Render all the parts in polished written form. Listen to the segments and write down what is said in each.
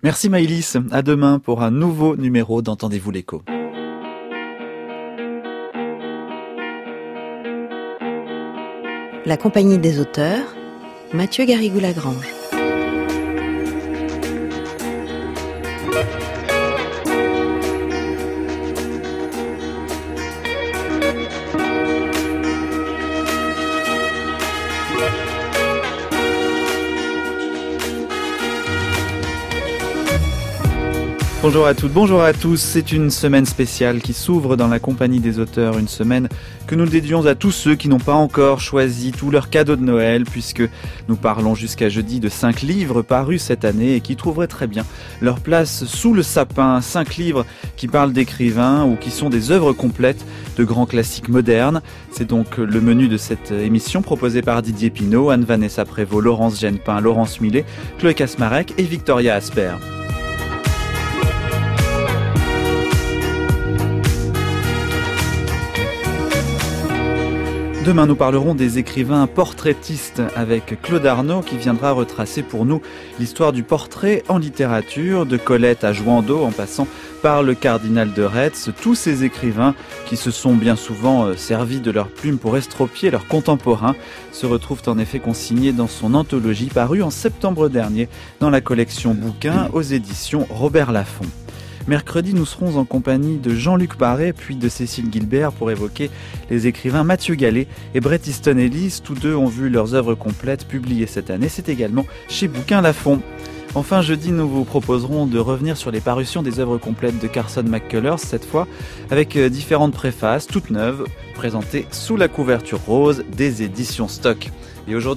Merci Maëlys, à demain pour un nouveau numéro d'Entendez-vous l'écho. La compagnie des auteurs, Mathieu Garrigou-Lagrange. Bonjour à toutes, bonjour à tous. C'est une semaine spéciale qui s'ouvre dans la compagnie des auteurs. Une semaine que nous dédions à tous ceux qui n'ont pas encore choisi tous leurs cadeaux de Noël, puisque nous parlons jusqu'à jeudi de 5 livres parus cette année et qui trouveraient très bien leur place sous le sapin. 5 livres qui parlent d'écrivains ou qui sont des œuvres complètes de grands classiques modernes. C'est donc le menu de cette émission proposée par Didier Pinault, Anne-Vanessa Prévost, Laurence Genepin, Laurence Millet, Chloé Kasmarek et Victoria Asper. Demain, nous parlerons des écrivains portraitistes avec Claude Arnaud qui viendra retracer pour nous l'histoire du portrait en littérature, de Colette à Jouandeau en passant par le cardinal de Retz. Tous ces écrivains qui se sont bien souvent servis de leur plume pour estropier leurs contemporains se retrouvent en effet consignés dans son anthologie parue en septembre dernier dans la collection Bouquins aux éditions Robert Laffont. Mercredi, nous serons en compagnie de Jean-Luc Barré puis de Cécile Gilbert pour évoquer les écrivains Mathieu Gallet et Bret Easton Ellis. Tous deux ont vu leurs œuvres complètes publiées cette année. C'est également chez Bouquins Laffont. Enfin, jeudi, nous vous proposerons de revenir sur les parutions des œuvres complètes de Carson McCullers, cette fois avec différentes préfaces, toutes neuves, présentées sous la couverture rose des éditions Stock. Et aujourd'hui ?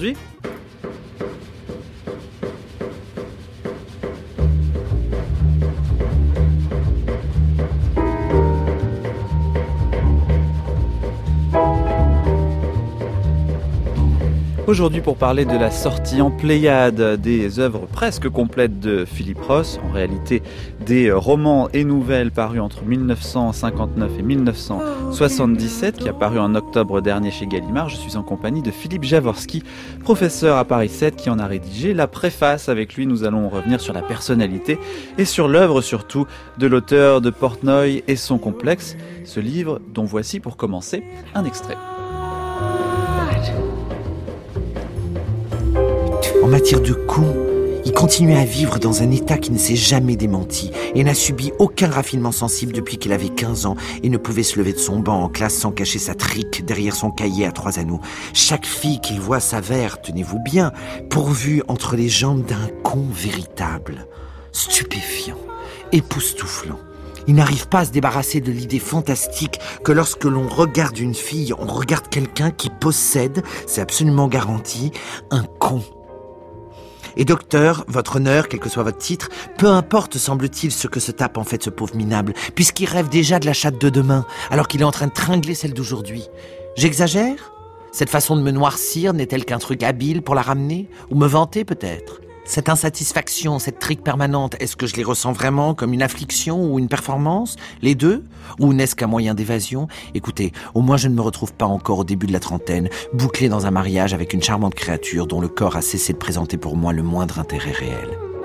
Aujourd'hui pour parler de la sortie en Pléiade des œuvres presque complètes de Philip Roth, en réalité des romans et nouvelles parus entre 1959 et 1977, qui a paru en octobre dernier chez Gallimard. Je suis en compagnie de Philippe Jaworski, professeur à Paris 7, qui en a rédigé la préface. Avec lui, nous allons revenir sur la personnalité et sur l'œuvre surtout de l'auteur de Portnoy et son complexe, ce livre dont voici pour commencer un extrait. En matière de coups, il continuait à vivre dans un état qui ne s'est jamais démenti et n'a subi aucun raffinement sensible depuis qu'il avait 15 ans et ne pouvait se lever de son banc en classe sans cacher sa trique derrière son cahier à 3 anneaux. Chaque fille qu'il voit s'avère, tenez-vous bien, pourvue entre les jambes d'un con véritable, stupéfiant, époustouflant. Il n'arrive pas à se débarrasser de l'idée fantastique que lorsque l'on regarde une fille, on regarde quelqu'un qui possède, c'est absolument garanti, un con. Et docteur, votre honneur, quel que soit votre titre, peu importe, semble-t-il, ce que se tape en fait ce pauvre minable, puisqu'il rêve déjà de la chatte de demain, alors qu'il est en train de tringler celle d'aujourd'hui. J'exagère ? Cette façon de me noircir n'est-elle qu'un truc habile pour la ramener ? Ou me vanter peut-être ? Cette insatisfaction, cette trique permanente, est-ce que je les ressens vraiment comme une affliction ou une performance ? Les deux ? Ou n'est-ce qu'un moyen d'évasion ? Écoutez, au moins je ne me retrouve pas encore au début de la trentaine, bouclé dans un mariage avec une charmante créature dont le corps a cessé de présenter pour moi le moindre intérêt réel.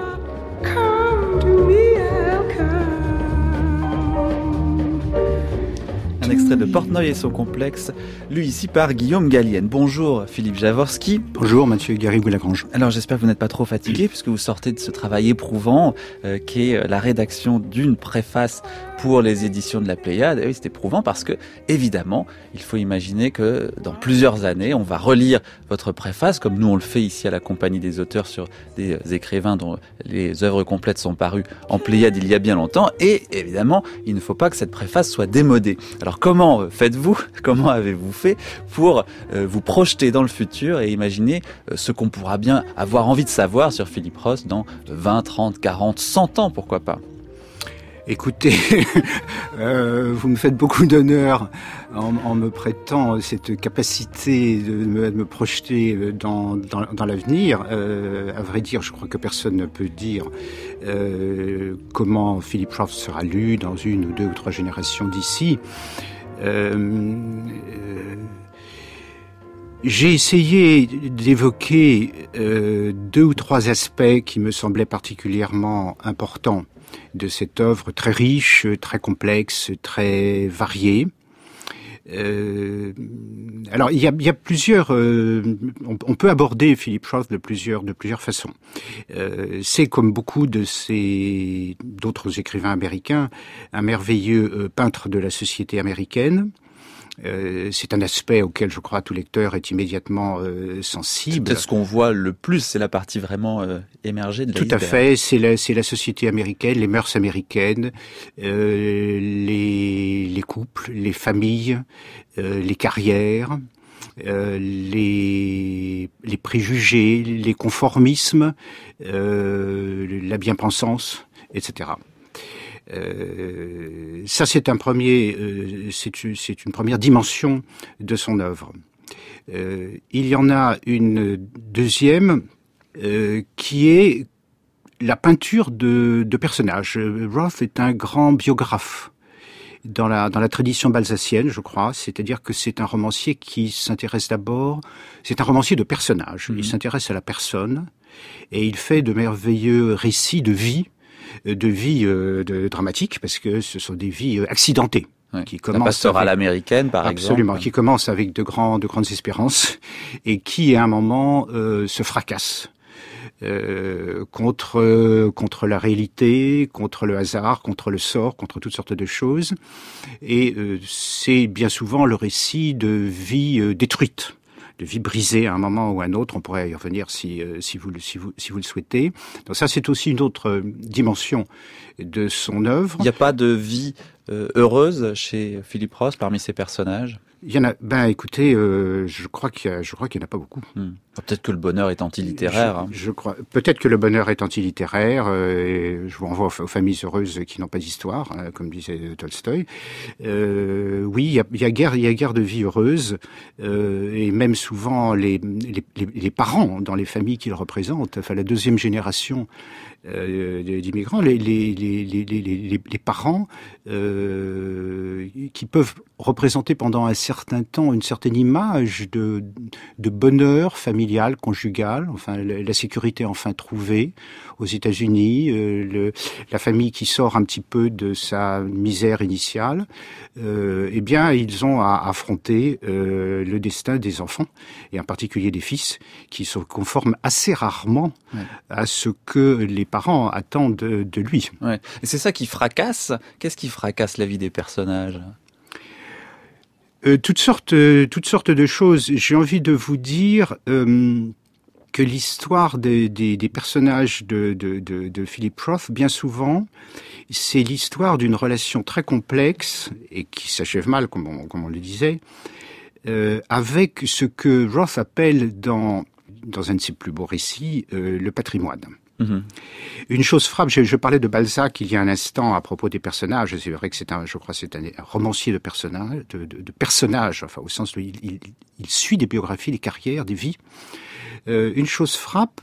Un extrait de Portnoy et son complexe, lu ici par Guillaume Gallienne. Bonjour Philippe Jaworski. Bonjour Mathieu Garrigou-Lagrange. Alors j'espère que vous n'êtes pas trop fatigué puisque vous sortez de ce travail éprouvant qui est la rédaction d'une préface pour les éditions de la Pléiade. Et oui, c'est éprouvant parce que, évidemment, il faut imaginer que dans plusieurs années, on va relire votre préface, comme nous on le fait ici à la Compagnie des auteurs sur des écrivains dont les œuvres complètes sont parues en Pléiade il y a bien longtemps. Et évidemment, il ne faut pas que cette préface soit démodée. Alors comment faites-vous, comment avez-vous fait pour vous projeter dans le futur et imaginer ce qu'on pourra bien avoir envie de savoir sur Philip Roth dans 20, 30, 40, 100 ans, pourquoi pas ? Écoutez, vous me faites beaucoup d'honneur en me prêtant cette capacité de me projeter dans l'avenir. À vrai dire, je crois que personne ne peut dire comment Philip Roth sera lu dans 1 ou 2 ou 3 générations d'ici. J'ai essayé d'évoquer 2 ou 3 aspects qui me semblaient particulièrement importants de cette œuvre très riche, très complexe, très variée. Alors il y a plusieurs, on peut aborder Philip Roth de plusieurs façons. C'est comme beaucoup d'autres écrivains américains, un merveilleux peintre de la société américaine. C'est un aspect auquel je crois tout lecteur est immédiatement sensible. C'est peut-être ce qu'on voit le plus, c'est la partie vraiment émergée de l'iceberg. Tout à fait, c'est la société américaine, les mœurs américaines, les couples, les familles, les carrières, les préjugés, les conformismes, la bien-pensance, etc. Ça, c'est une première dimension de son œuvre. Il y en a une deuxième qui est la peinture de personnages. Roth est un grand biographe dans la tradition balzacienne, je crois. C'est-à-dire que c'est un romancier qui s'intéresse d'abord. C'est un romancier de personnages. Il s'intéresse à la personne et il fait de merveilleux récits de vie dramatiques, parce que ce sont des vies accidentées. Ouais. Qui la pastorale américaine, par absolument, exemple. Qui commencent avec de grandes espérances et qui, à un moment, se fracassent contre la réalité, contre le hasard, contre le sort, contre toutes sortes de choses. Et c'est bien souvent le récit de vie détruite, de vie brisée à un moment ou à un autre. On pourrait y revenir si vous le souhaitez. Donc ça, c'est aussi une autre dimension de son œuvre. Il n'y a pas de vie heureuse chez Philip Roth parmi ses personnages? Il y en a. Écoutez, je crois qu'il y en a pas beaucoup. Peut-être que le bonheur est antilittéraire. Je crois. Peut-être que le bonheur est antilittéraire. Je vous renvoie aux familles heureuses qui n'ont pas d'histoire, comme disait Tolstoï. Oui, il y a guère de vie heureuse, et même souvent les parents dans les familles qu'il représente. Enfin, la deuxième génération d'immigrants, les parents qui peuvent représenter pendant un certain temps une certaine image de bonheur familial, conjugal, enfin la sécurité enfin trouvée aux États-Unis, la famille qui sort un petit peu de sa misère initiale, eh bien ils ont à affronter le destin des enfants, et en particulier des fils, qui se conforment assez rarement à ce que les parents attendent de lui. Ouais. Et c'est ça qui fracasse. Qu'est-ce qui fracasse la vie des personnages ? Toutes sortes de choses. J'ai envie de vous dire que l'histoire des personnages de Philip Roth, bien souvent, c'est l'histoire d'une relation très complexe et qui s'achève mal, comme on le disait, avec ce que Roth appelle dans un de ses plus beaux récits, le patrimoine. Mmh. Une chose frappe, je parlais de Balzac il y a un instant à propos des personnages. C'est vrai que c'est un romancier de personnages, enfin au sens où il suit des biographies, des carrières, des vies. Une chose frappe,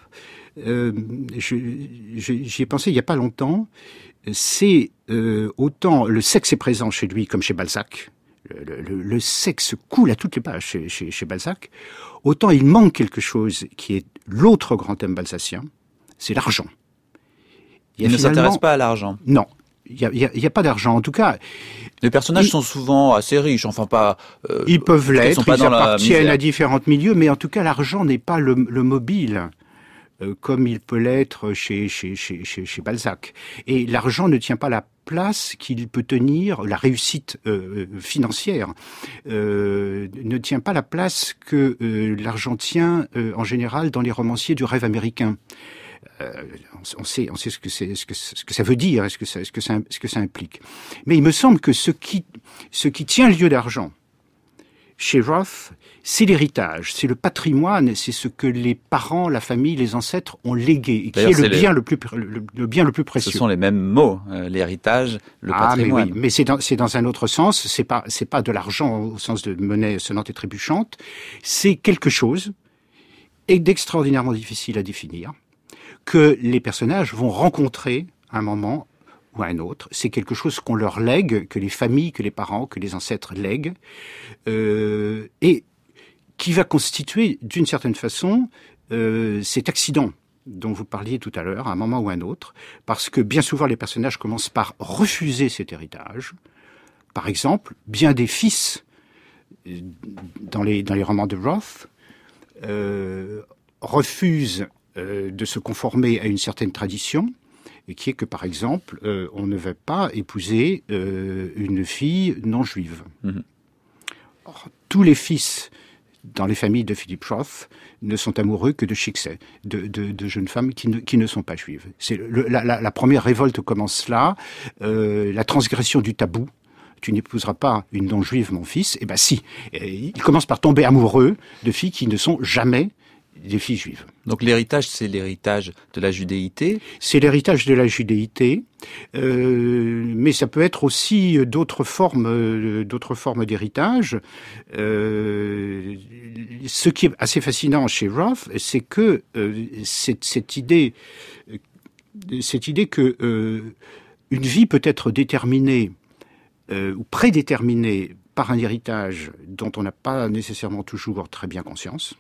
j'y ai pensé il y a pas longtemps, c'est autant le sexe est présent chez lui comme chez Balzac. Le sexe coule à toutes les pages chez Balzac. Autant il manque quelque chose qui est l'autre grand thème balzacien. C'est l'argent. Il ne s'intéresse pas à l'argent. Non, il y a pas d'argent. En tout cas, les personnages sont souvent assez riches. Enfin, pas. Ils peuvent l'être. Ils appartiennent à différents milieux, mais en tout cas, l'argent n'est pas le mobile comme il peut l'être chez Balzac. Et l'argent ne tient pas la place qu'il peut tenir, la réussite financière ne tient pas la place que l'argent tient en général dans les romanciers du rêve américain. On sait ce que ça veut dire, ce que ça implique. Mais il me semble que ce qui tient lieu d'argent chez Roth, c'est l'héritage, c'est le patrimoine, c'est ce que les parents, la famille, les ancêtres ont légué, et qui est le bien le plus précieux. Ce sont les mêmes mots, l'héritage, le patrimoine. Mais oui, mais c'est dans un autre sens. C'est pas de l'argent au sens de monnaie sonnante et trébuchante. C'est quelque chose d'extraordinairement difficile à définir, que les personnages vont rencontrer à un moment ou à un autre. C'est quelque chose qu'on leur lègue, que les familles, que les parents, que les ancêtres lèguent, et qui va constituer, d'une certaine façon, cet accident dont vous parliez tout à l'heure, à un moment ou à un autre, parce que bien souvent les personnages commencent par refuser cet héritage. Par exemple, bien des fils dans les romans de Roth refusent de se conformer à une certaine tradition, et qui est que, par exemple, on ne va pas épouser une fille non juive. Or, tous les fils dans les familles de Philip Roth ne sont amoureux que de Chicksey, de jeunes femmes qui ne sont pas juives. La première révolte commence là, la transgression du tabou. Tu n'épouseras pas une non-juive, mon fils. Eh ben si. Il commence par tomber amoureux de filles qui ne sont jamais des filles juives. Donc l'héritage, c'est l'héritage de la judéité. C'est l'héritage de la judéité, mais ça peut être aussi d'autres formes d'héritage. Ce qui est assez fascinant chez Roth, c'est que cette idée que une vie peut être déterminée ou prédéterminée par un héritage dont on n'a pas nécessairement toujours très bien conscience.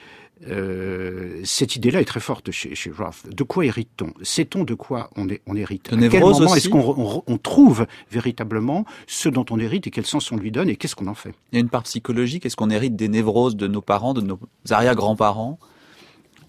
Cette idée-là est très forte chez Roth. De quoi hérite-t-on ? Sait-on de quoi on hérite ? À quel moment est-ce qu'on trouve véritablement ce dont on hérite et quel sens on lui donne et qu'est-ce qu'on en fait ? Il y a une part psychologique. Est-ce qu'on hérite des névroses de nos parents, de nos arrière-grands-parents ?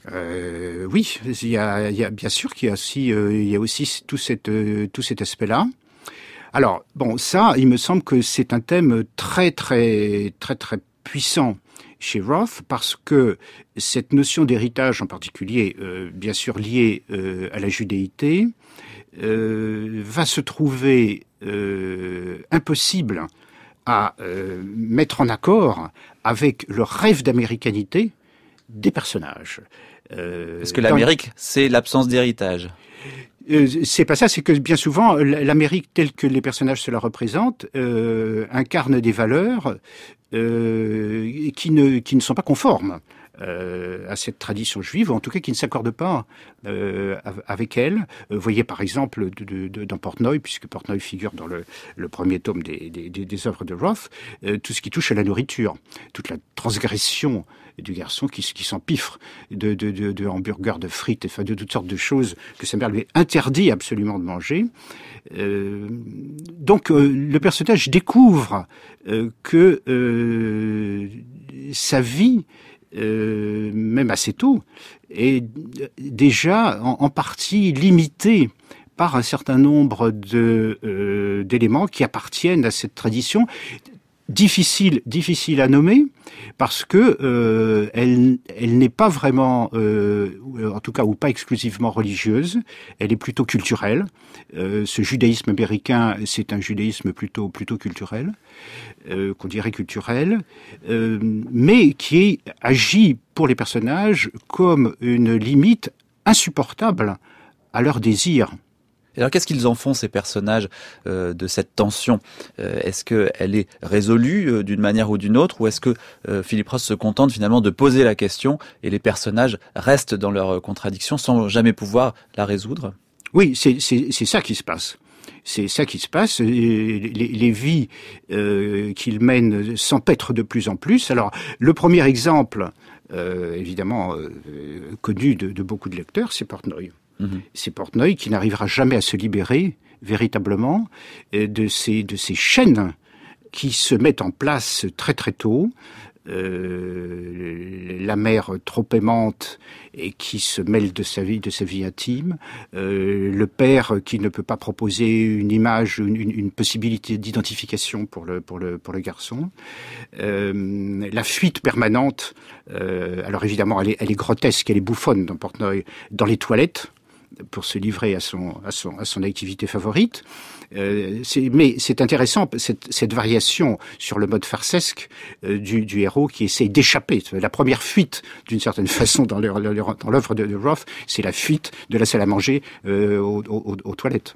Oui, il y a bien sûr qu'il y a aussi tout cet aspect-là. Alors, bon, ça, il me semble que c'est un thème très, très, très, très puissant chez Roth, parce que cette notion d'héritage, en particulier, bien sûr liée à la judéité, va se trouver impossible à mettre en accord avec le rêve d'américanité des personnages. Parce que l'Amérique, c'est l'absence d'héritage. C'est pas ça, c'est que bien souvent, l'Amérique telle que les personnages se la représentent incarne des valeurs qui ne sont pas conformes à cette tradition juive, ou en tout cas qui ne s'accordent pas avec elle. Vous voyez par exemple dans Portnoy, puisque Portnoy figure dans le premier tome des œuvres de Roth, tout ce qui touche à la nourriture, toute la transgression du garçon qui s'empiffre de hamburgers, de frites, enfin de toutes sortes de choses que sa mère lui interdit absolument de manger. Donc le personnage découvre que sa vie, même assez tôt, est déjà en partie limitée par un certain nombre d'éléments qui appartiennent à cette tradition. Difficile à nommer parce que elle n'est pas vraiment, en tout cas ou pas exclusivement religieuse. Elle est plutôt culturelle. Ce judaïsme américain, c'est un judaïsme plutôt culturel, qu'on dirait culturel, mais qui agit pour les personnages comme une limite insupportable à leur désir. Alors qu'est-ce qu'ils en font, ces personnages, de cette tension ? Est-ce qu'elle est résolue d'une manière ou d'une autre, ou est-ce que Philip Roth se contente finalement de poser la question et les personnages restent dans leur contradiction sans jamais pouvoir la résoudre ? Oui, c'est ça qui se passe. C'est ça qui se passe. Les vies qu'ils mènent s'empêtrent de plus en plus. Alors, le premier exemple, évidemment connu de beaucoup de lecteurs, c'est Portnoy. C'est Portnoy qui n'arrivera jamais à se libérer véritablement de ces chaînes qui se mettent en place très très tôt. La mère trop aimante et qui se mêle de sa vie intime, le père qui ne peut pas proposer une image, une possibilité d'identification pour le garçon, la fuite permanente. Alors évidemment, elle est grotesque, elle est bouffonne dans Portnoy, dans les toilettes, pour se livrer à son activité favorite. Mais c'est intéressant, cette variation sur le mode farcesque du héros qui essaie d'échapper. La première fuite, d'une certaine façon, dans l'œuvre de Roth, c'est la fuite de la salle à manger aux toilettes.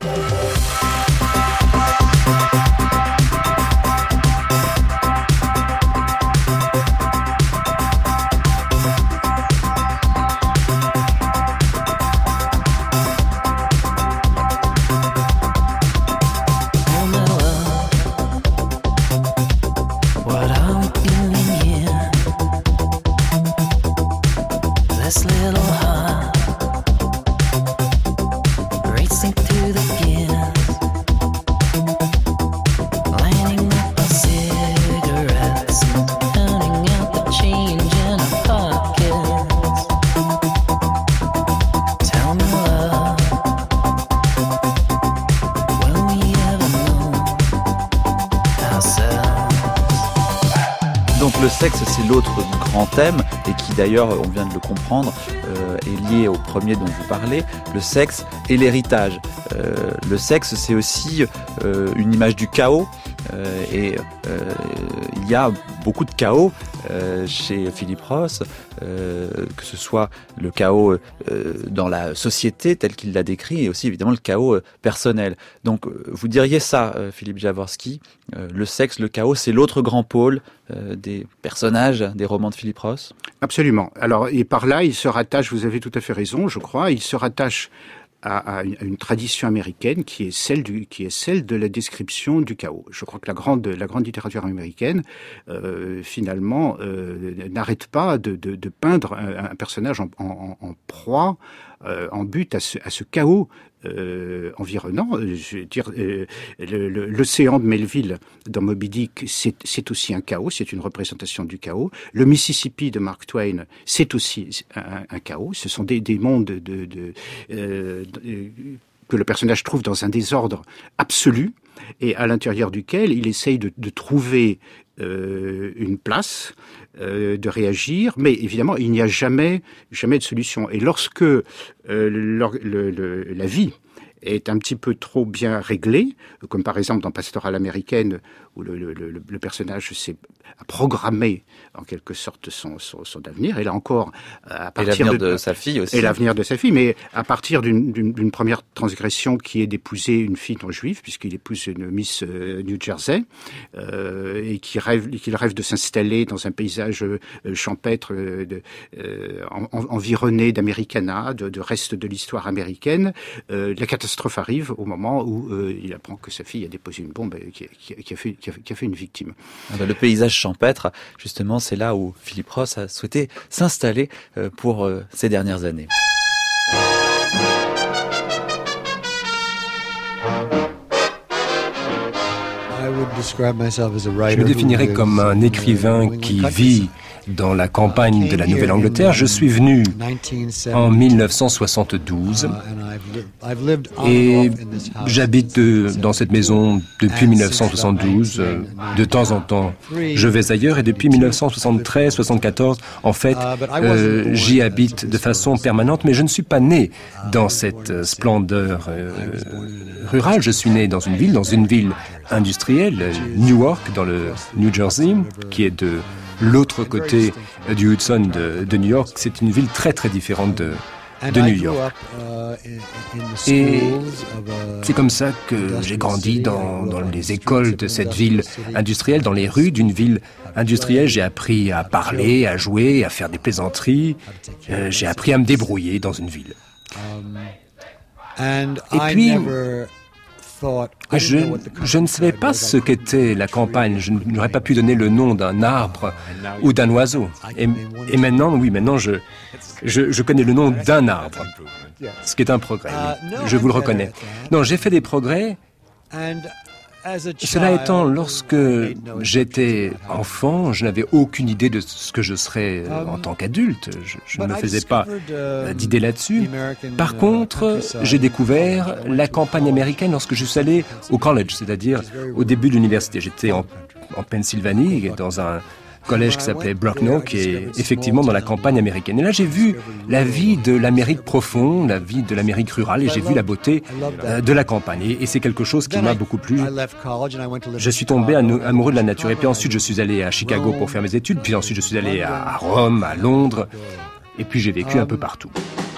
le sexe, c'est l'autre grand thème, et qui d'ailleurs, on vient de le comprendre, est lié au premier dont vous parlez, le sexe et l'héritage. Le sexe, c'est aussi une image du chaos, et il y a beaucoup de chaos chez Philip Roth, que ce soit le chaos dans la société tel qu'il l'a décrit, et aussi évidemment le chaos personnel. Donc vous diriez ça, Philippe Jaworski, le sexe, le chaos, c'est l'autre grand pôle des personnages des romans de Philip Roth? Absolument. Alors, et par là, il se rattache, vous avez tout à fait raison, je crois, il se rattache à une tradition américaine qui est celle de la description du chaos. Je crois que la grande littérature américaine finalement n'arrête pas de peindre un personnage en proie, en but à ce chaos environnant. Je veux dire, l'océan de Melville dans Moby Dick, c'est aussi un chaos, c'est une représentation du chaos. Le Mississippi de Mark Twain, c'est aussi un chaos. Ce sont des mondes que le personnage trouve dans un désordre absolu, et à l'intérieur duquel il essaye de trouver une place, de réagir, mais évidemment il n'y a jamais de solution. Et lorsque la vie est un petit peu trop bien réglée, comme par exemple dans Pastorale américaine, où le personnage a programmé en quelque sorte son avenir, et là encore, à partir et l'avenir de sa fille aussi. Et l'avenir de sa fille, mais à partir d'une première transgression qui est d'épouser une fille non juive, puisqu'il épouse une Miss New Jersey, et qu'il rêve de s'installer dans un paysage champêtre, environné d'Americana, de reste de l'histoire américaine. La catastrophe arrive au moment où il apprend que sa fille a déposé une bombe qui a fait une victime. Le paysage champêtre, justement, c'est là où Philip Roth a souhaité s'installer pour ces dernières années. Je me définirais comme un écrivain qui vit dans la campagne de la Nouvelle-Angleterre. Je suis venu en 1972 et j'habite dans cette maison depuis 1972. De temps en temps, je vais ailleurs et depuis 1973-74, en fait, j'y habite de façon permanente, mais je ne suis pas né dans cette splendeur rurale. Je suis né dans une ville industrielle, Newark, dans le New Jersey, qui est de l'autre côté du Hudson de New York. C'est une ville très très différente de New York. Et c'est comme ça que j'ai grandi dans les écoles de cette ville industrielle, dans les rues d'une ville industrielle. J'ai appris à parler, à jouer, à faire des plaisanteries. J'ai appris à me débrouiller dans une ville. Et puis, je ne savais pas ce qu'était la campagne. Je n'aurais pas pu donner le nom d'un arbre ou d'un oiseau. Et maintenant, je connais le nom d'un arbre, ce qui est un progrès. Je vous le reconnais. Non, j'ai fait des progrès. Cela étant, lorsque j'étais enfant, je n'avais aucune idée de ce que je serais en tant qu'adulte. Je ne me faisais pas d'idée là-dessus. Par contre, j'ai découvert la campagne américaine lorsque je suis allé au college, c'est-à-dire au début de l'université. J'étais en Pennsylvanie, dans un collège qui s'appelait Bracknell, qui est effectivement dans la campagne américaine. Et là, j'ai vu la vie de l'Amérique profonde, la vie de l'Amérique rurale, et j'ai vu la beauté de la campagne. Et c'est quelque chose qui m'a beaucoup plu. Je suis tombé amoureux de la nature. Et puis ensuite, je suis allé à Chicago pour faire mes études. Puis ensuite, je suis allé à Rome, à Londres. Et puis, j'ai vécu un peu partout.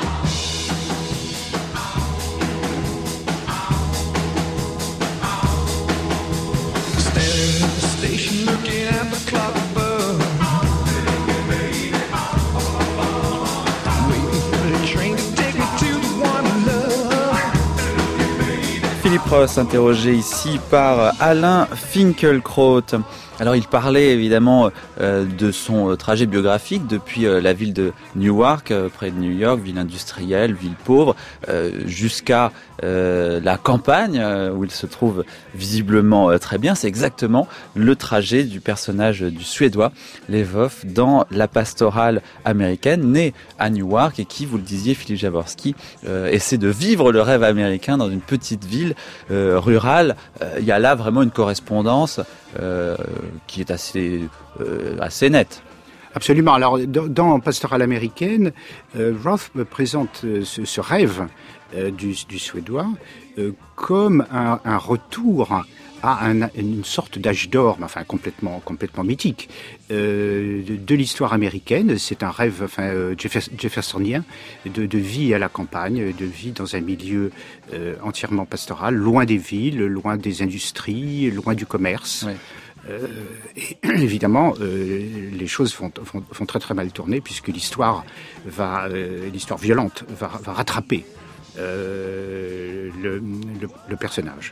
Philip Roth, interrogé ici par Alain Finkielkraut. Alors il parlait évidemment de son trajet biographique depuis la ville de Newark, près de New York, ville industrielle, ville pauvre, jusqu'à la campagne où il se trouve visiblement très bien. C'est exactement le trajet du personnage du Suédois Lvov dans La Pastorale américaine, né à Newark et qui, vous le disiez Philippe Jaworski, essaie de vivre le rêve américain dans une petite ville rurale. Il y a là vraiment une correspondance qui est assez nette. Absolument. Alors, dans Pastorale américaine, Roth me présente ce rêve du Suédois comme un retour à une sorte d'âge d'or, enfin complètement mythique, de l'histoire américaine. C'est un rêve jeffersonien de vie à la campagne, de vie dans un milieu entièrement pastoral, loin des villes, loin des industries, loin du commerce. Ouais. Et évidemment, les choses vont très très mal tourner puisque l'histoire violente va rattraper le personnage.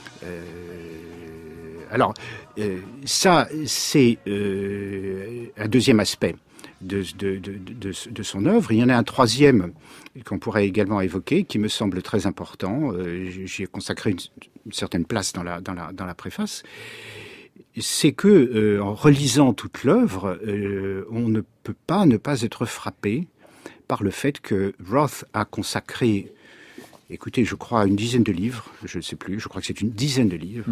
Alors, ça, c'est un deuxième aspect de son œuvre. Il y en a un troisième qu'on pourrait également évoquer, qui me semble très important. J'y ai consacré une certaine place dans la préface. C'est que, en relisant toute l'œuvre, on ne peut pas ne pas être frappé par le fait que Roth a consacré, écoutez, je crois, une dizaine de livres, je ne sais plus, je crois que c'est une dizaine de livres,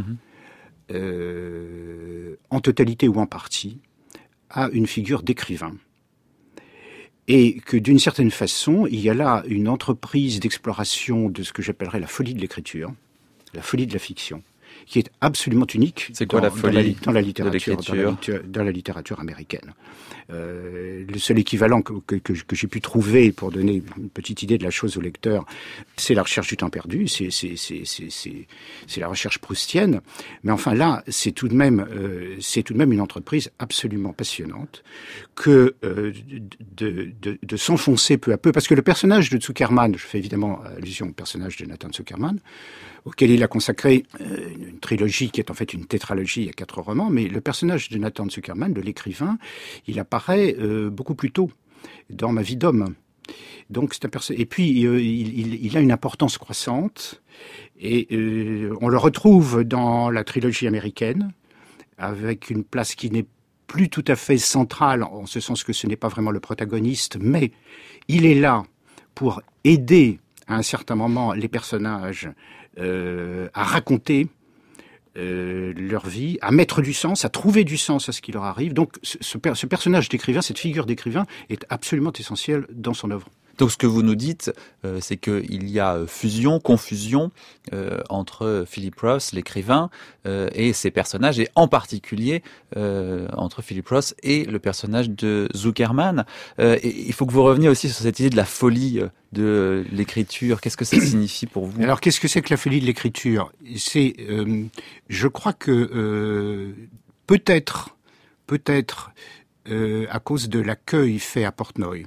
en totalité ou en partie, à une figure d'écrivain. Et que d'une certaine façon, il y a là une entreprise d'exploration de ce que j'appellerais la folie de l'écriture, la folie de la fiction, qui est absolument unique dans la littérature américaine. Le seul équivalent que j'ai pu trouver pour donner une petite idée de la chose au lecteur, c'est La recherche du temps perdu, c'est la recherche proustienne. Mais enfin là, c'est tout de même une entreprise absolument passionnante que de s'enfoncer peu à peu, parce que le personnage de Zuckerman, je fais évidemment allusion au personnage de Nathan Zuckerman, auquel il a consacré une trilogie qui est en fait une tétralogie, il y a 4 romans, mais le personnage de Nathan Zuckerman, de l'écrivain, il apparaît beaucoup plus tôt dans Ma vie d'homme. Donc c'est et puis il a une importance croissante et on le retrouve dans la trilogie américaine avec une place qui n'est plus tout à fait centrale en ce sens que ce n'est pas vraiment le protagoniste, mais il est là pour aider à un certain moment les personnages à raconter leur vie, à mettre du sens, à trouver du sens à ce qui leur arrive. Donc ce personnage d'écrivain, cette figure d'écrivain est absolument essentielle dans son œuvre. Donc ce que vous nous dites, c'est qu'il y a confusion entre Philip Roth, l'écrivain, et ses personnages, et en particulier entre Philip Roth et le personnage de Zuckerman. Et il faut que vous reveniez aussi sur cette idée de la folie de l'écriture. Qu'est-ce que ça signifie pour vous ? Alors qu'est-ce que c'est que la folie de l'écriture ? C'est, je crois que peut-être à cause de l'accueil fait à Portnoy,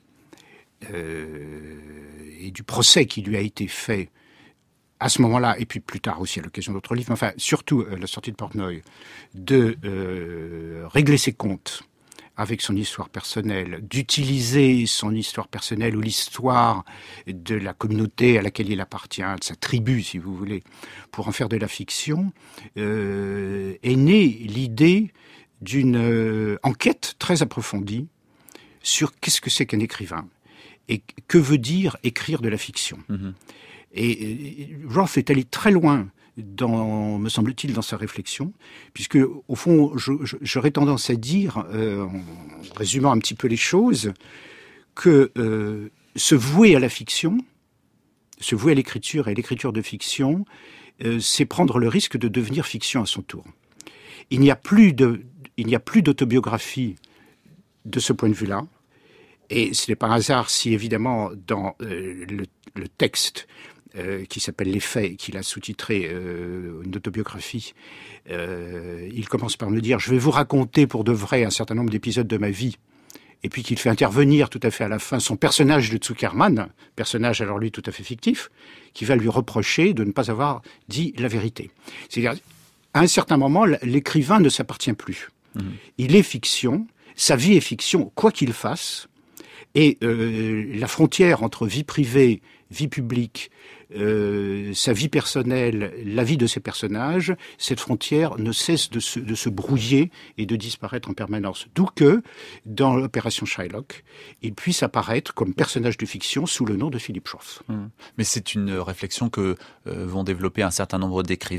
et du procès qui lui a été fait à ce moment-là, et puis plus tard aussi à l'occasion d'autres livres, mais enfin surtout la sortie de Portnoy, de régler ses comptes avec son histoire personnelle, d'utiliser son histoire personnelle ou l'histoire de la communauté à laquelle il appartient, de sa tribu si vous voulez, pour en faire de la fiction, est née l'idée d'une enquête très approfondie sur qu'est-ce que c'est qu'un écrivain. Et que veut dire écrire de la fiction ? Et Roth est allé très loin, me semble-t-il, dans sa réflexion, puisque, au fond, j'aurais tendance à dire, en résumant un petit peu les choses, que se vouer à la fiction, se vouer à l'écriture et à l'écriture de fiction, c'est prendre le risque de devenir fiction à son tour. Il n'y a plus d'autobiographie de ce point de vue-là. Et ce n'est pas un hasard si, évidemment, dans le texte qui s'appelle « Les faits », qu'il a sous-titré une autobiographie, il commence par me dire « Je vais vous raconter pour de vrai un certain nombre d'épisodes de ma vie ». Et puis qu'il fait intervenir tout à fait à la fin son personnage de Zuckerman, personnage alors lui tout à fait fictif, qui va lui reprocher de ne pas avoir dit la vérité. C'est-à-dire, à un certain moment, l'écrivain ne s'appartient plus. Il est fiction, sa vie est fiction, quoi qu'il fasse. Et la frontière entre vie privée, vie publique, sa vie personnelle, la vie de ses personnages, cette frontière ne cesse de se brouiller et de disparaître en permanence. D'où que, dans l'opération Shylock, il puisse apparaître comme personnage de fiction sous le nom de Philip Roth. Mais c'est une réflexion que vont développer un certain nombre d'écrivains,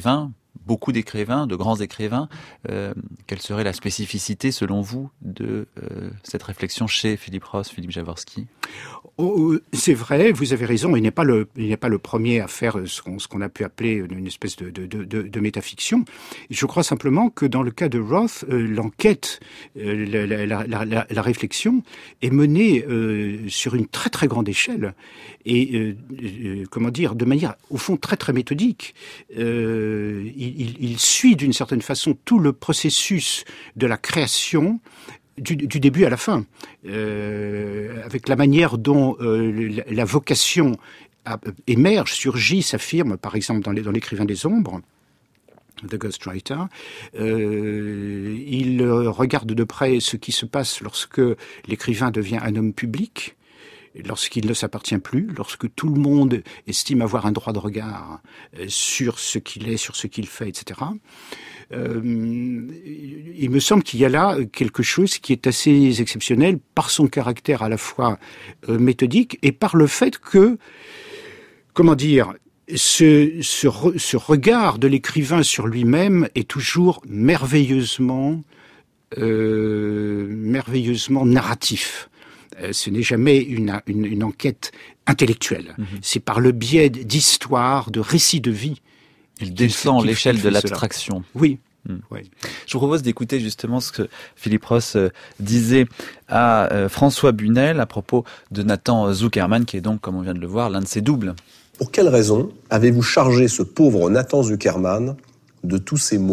beaucoup d'écrivains, de grands écrivains. Quelle serait la spécificité, selon vous, de cette réflexion chez Philippe Roth, Philippe Jaworski ? C'est vrai, vous avez raison, il n'est pas le premier à faire ce qu'on a pu appeler une espèce de métafiction. Je crois simplement que dans le cas de Roth, l'enquête, la réflexion est menée sur une très très grande échelle et de manière au fond très très méthodique. Il suit d'une certaine façon tout le processus de la création du début à la fin, avec la manière dont la vocation émerge, surgit, s'affirme, par exemple dans l'écrivain des ombres, The Ghostwriter. Il regarde de près ce qui se passe lorsque l'écrivain devient un homme public, lorsqu'il ne s'appartient plus, lorsque tout le monde estime avoir un droit de regard sur ce qu'il est, sur ce qu'il fait, etc. Il me semble qu'il y a là quelque chose qui est assez exceptionnel par son caractère à la fois méthodique et par le fait que, ce regard de l'écrivain sur lui-même est toujours merveilleusement narratif. Ce n'est jamais une enquête intellectuelle. C'est par le biais d'histoires, de récits de vie. Il descend l'échelle de l'abstraction. Oui. Oui. Je vous propose d'écouter justement ce que Philippe Roth disait à François Bunel à propos de Nathan Zuckerman, qui est donc, comme on vient de le voir, l'un de ses doubles. Pour quelle raison avez-vous chargé ce pauvre Nathan Zuckerman de tous ces maux ?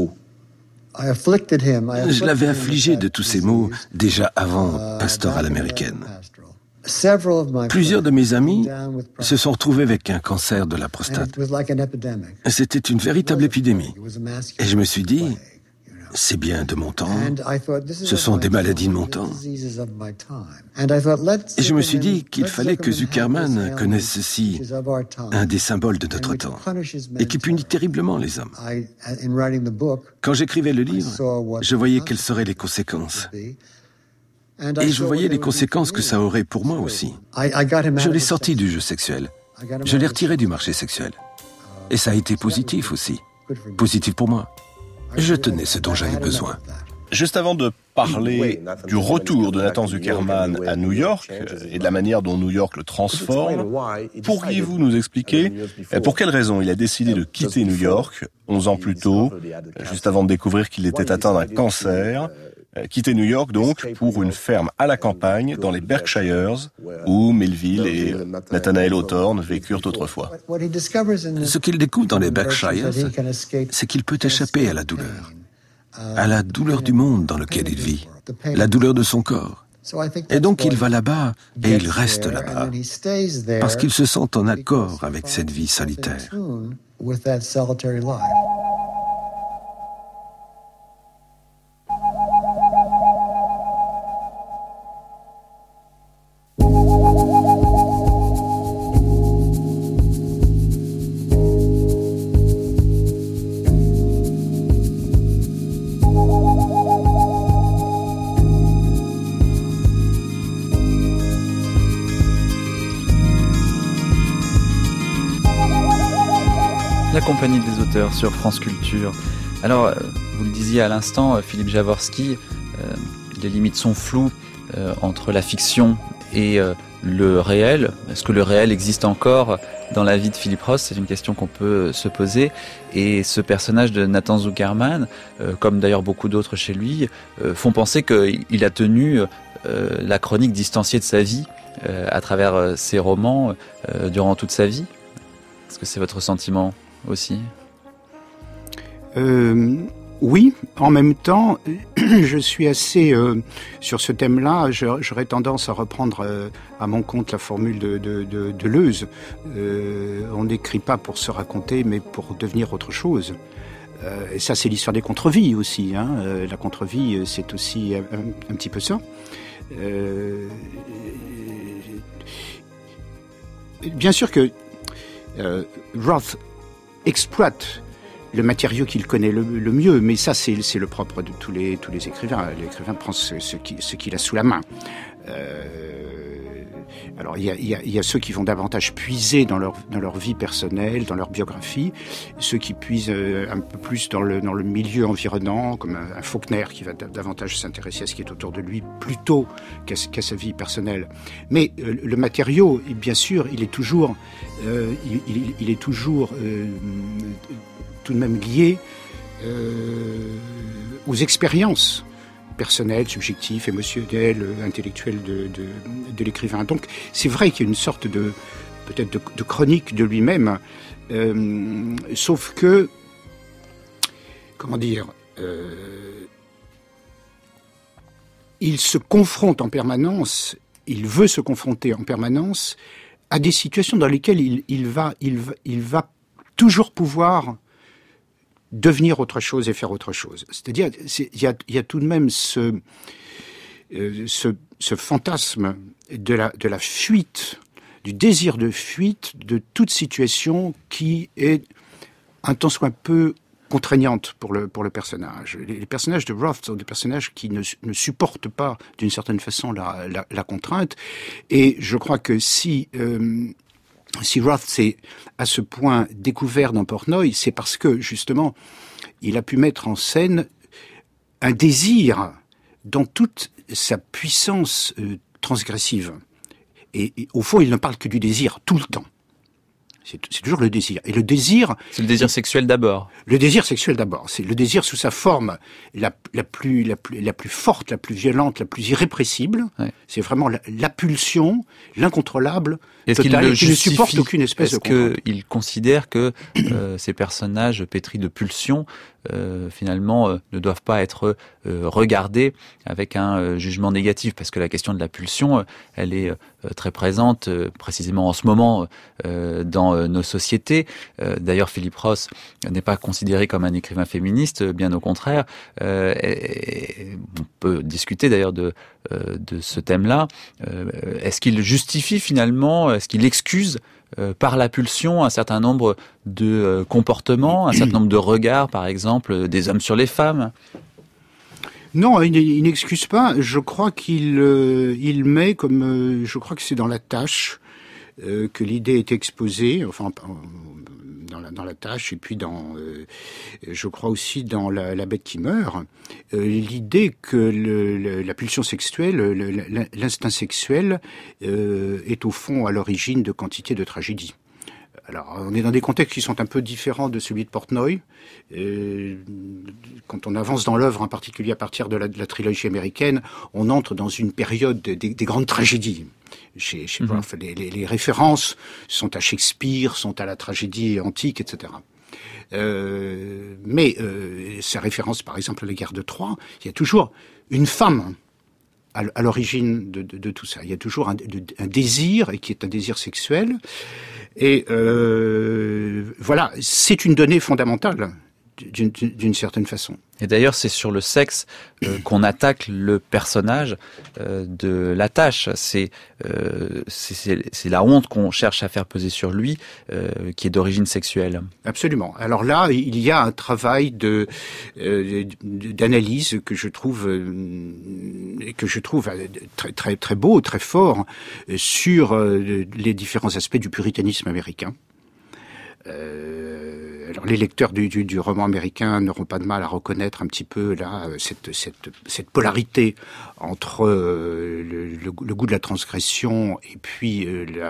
Je l'avais affligé de tous ces maux déjà avant Pastoral américaine. Plusieurs de mes amis se sont retrouvés avec un cancer de la prostate. C'était une véritable épidémie. Et je me suis dit, c'est bien de mon temps, ce sont des maladies de mon temps. Et je me suis dit qu'il fallait que Zuckerman connaisse ceci, un des symboles de notre temps, et qui punit terriblement les hommes. Quand j'écrivais le livre, je voyais quelles seraient les conséquences. Et je voyais les conséquences que ça aurait pour moi aussi. Je l'ai sorti du jeu sexuel. Je l'ai retiré du marché sexuel. Et ça a été positif aussi. Positif pour moi. Je tenais ce dont j'avais besoin. Juste avant de parler du retour de Nathan Zuckerman à New York et de la manière dont New York le transforme, pourriez-vous nous expliquer pour quelle raison il a décidé de quitter New York 11 ans plus tôt, juste avant de découvrir qu'il était atteint d'un cancer, quitter New York donc pour une ferme à la campagne dans les Berkshires où Melville et Nathanael Hawthorne vécurent autrefois. Ce qu'il découvre dans les Berkshires, c'est qu'il peut échapper à la douleur du monde dans lequel il vit, la douleur de son corps. Et donc il va là-bas et il reste là-bas parce qu'il se sent en accord avec cette vie solitaire. La compagnie des auteurs sur France Culture. Alors, vous le disiez à l'instant, Philippe Jaworski, les limites sont floues entre la fiction et le réel. Est-ce que le réel existe encore dans la vie de Philippe Roth ? C'est une question qu'on peut se poser. Et ce personnage de Nathan Zuckerman, comme d'ailleurs beaucoup d'autres chez lui, font penser qu'il a tenu la chronique distanciée de sa vie à travers ses romans durant toute sa vie. Est-ce que c'est votre sentiment aussi ? Oui, en même temps, je suis assez sur ce thème-là. J'aurais tendance à reprendre à mon compte la formule de Deleuze. On n'écrit pas pour se raconter, mais pour devenir autre chose. Et ça, c'est l'histoire des contre-vies aussi. La contre-vie, c'est aussi un petit peu ça. Bien sûr que Roth exploite le matériau qu'il connaît le mieux, mais ça c'est le propre de tous les écrivains. L'écrivain prend ce qu'il a sous la main. Alors il y a ceux qui vont davantage puiser dans leur vie personnelle, dans leur biographie, ceux qui puisent un peu plus dans le milieu environnant, comme un Faulkner qui va davantage s'intéresser à ce qui est autour de lui plutôt qu'à sa vie personnelle. Mais le matériau, bien sûr, il est toujours tout de même lié aux expériences personnelles, subjectives, émotionnelles, intellectuelles de l'écrivain. Donc c'est vrai qu'il y a une sorte de chronique de lui-même, sauf que, comment dire, il se confronte en permanence, il veut se confronter en permanence à des situations dans lesquelles il va toujours pouvoir devenir autre chose et faire autre chose. C'est-à-dire, il y a tout de même ce fantasme de la fuite, du désir de fuite de toute situation qui est un tant soit peu contraignante pour le personnage. Les personnages de Roth sont des personnages qui ne supportent pas d'une certaine façon la contrainte, et je crois que si Roth s'est à ce point découvert dans Portnoy, c'est parce que, justement, il a pu mettre en scène un désir dans toute sa puissance transgressive. Et au fond, il ne parle que du désir tout le temps. C'est toujours le désir. Et le désir... C'est le désir sexuel d'abord. Le désir sexuel d'abord. C'est le désir sous sa forme la plus forte, la plus violente, la plus irrépressible. Ouais. C'est vraiment la pulsion, l'incontrôlable, totale, qui ne supporte aucune espèce de contrainte. Est-ce qu'il considère que ces personnages pétris de pulsions, finalement, ne doivent pas être regardés avec un jugement négatif? Parce que la question de la pulsion, elle est très présente, précisément en ce moment, dans nos sociétés. D'ailleurs, Philip Roth n'est pas considéré comme un écrivain féministe, bien au contraire. Et on peut discuter d'ailleurs de ce thème-là. Est-ce qu'il justifie finalement, est-ce qu'il excuse par la pulsion un certain nombre de comportements, un certain nombre de regards, par exemple, des hommes sur les femmes? Non, il n'excuse pas. Je crois qu'il met comme... je crois que c'est dans La Tâche que l'idée est exposée, enfin dans la Tâche, et puis je crois aussi dans La Bête qui meurt, l'idée que la pulsion sexuelle, l'instinct sexuel est au fond à l'origine de quantité de tragédies. Alors, on est dans des contextes qui sont un peu différents de celui de Portnoy. Quand on avance dans l'œuvre, en particulier à partir de la trilogie américaine, on entre dans une période des grandes tragédies. Chez Roth, les références sont à Shakespeare, sont à la tragédie antique, etc. Mais sa référence, par exemple, à la guerre de Troie, il y a toujours une femme à l'origine de tout ça. Il y a toujours un désir, et qui est un désir sexuel. Et voilà, c'est une donnée fondamentale d'une certaine façon. Et d'ailleurs, c'est sur le sexe qu'on attaque le personnage de La Tâche. C'est la honte qu'on cherche à faire peser sur lui, qui est d'origine sexuelle. Absolument. Alors là, il y a un travail d'analyse que je trouve très très très beau, très fort sur les différents aspects du puritanisme américain. Alors les lecteurs du roman américain n'auront pas de mal à reconnaître un petit peu là cette polarité entre le goût de la transgression et puis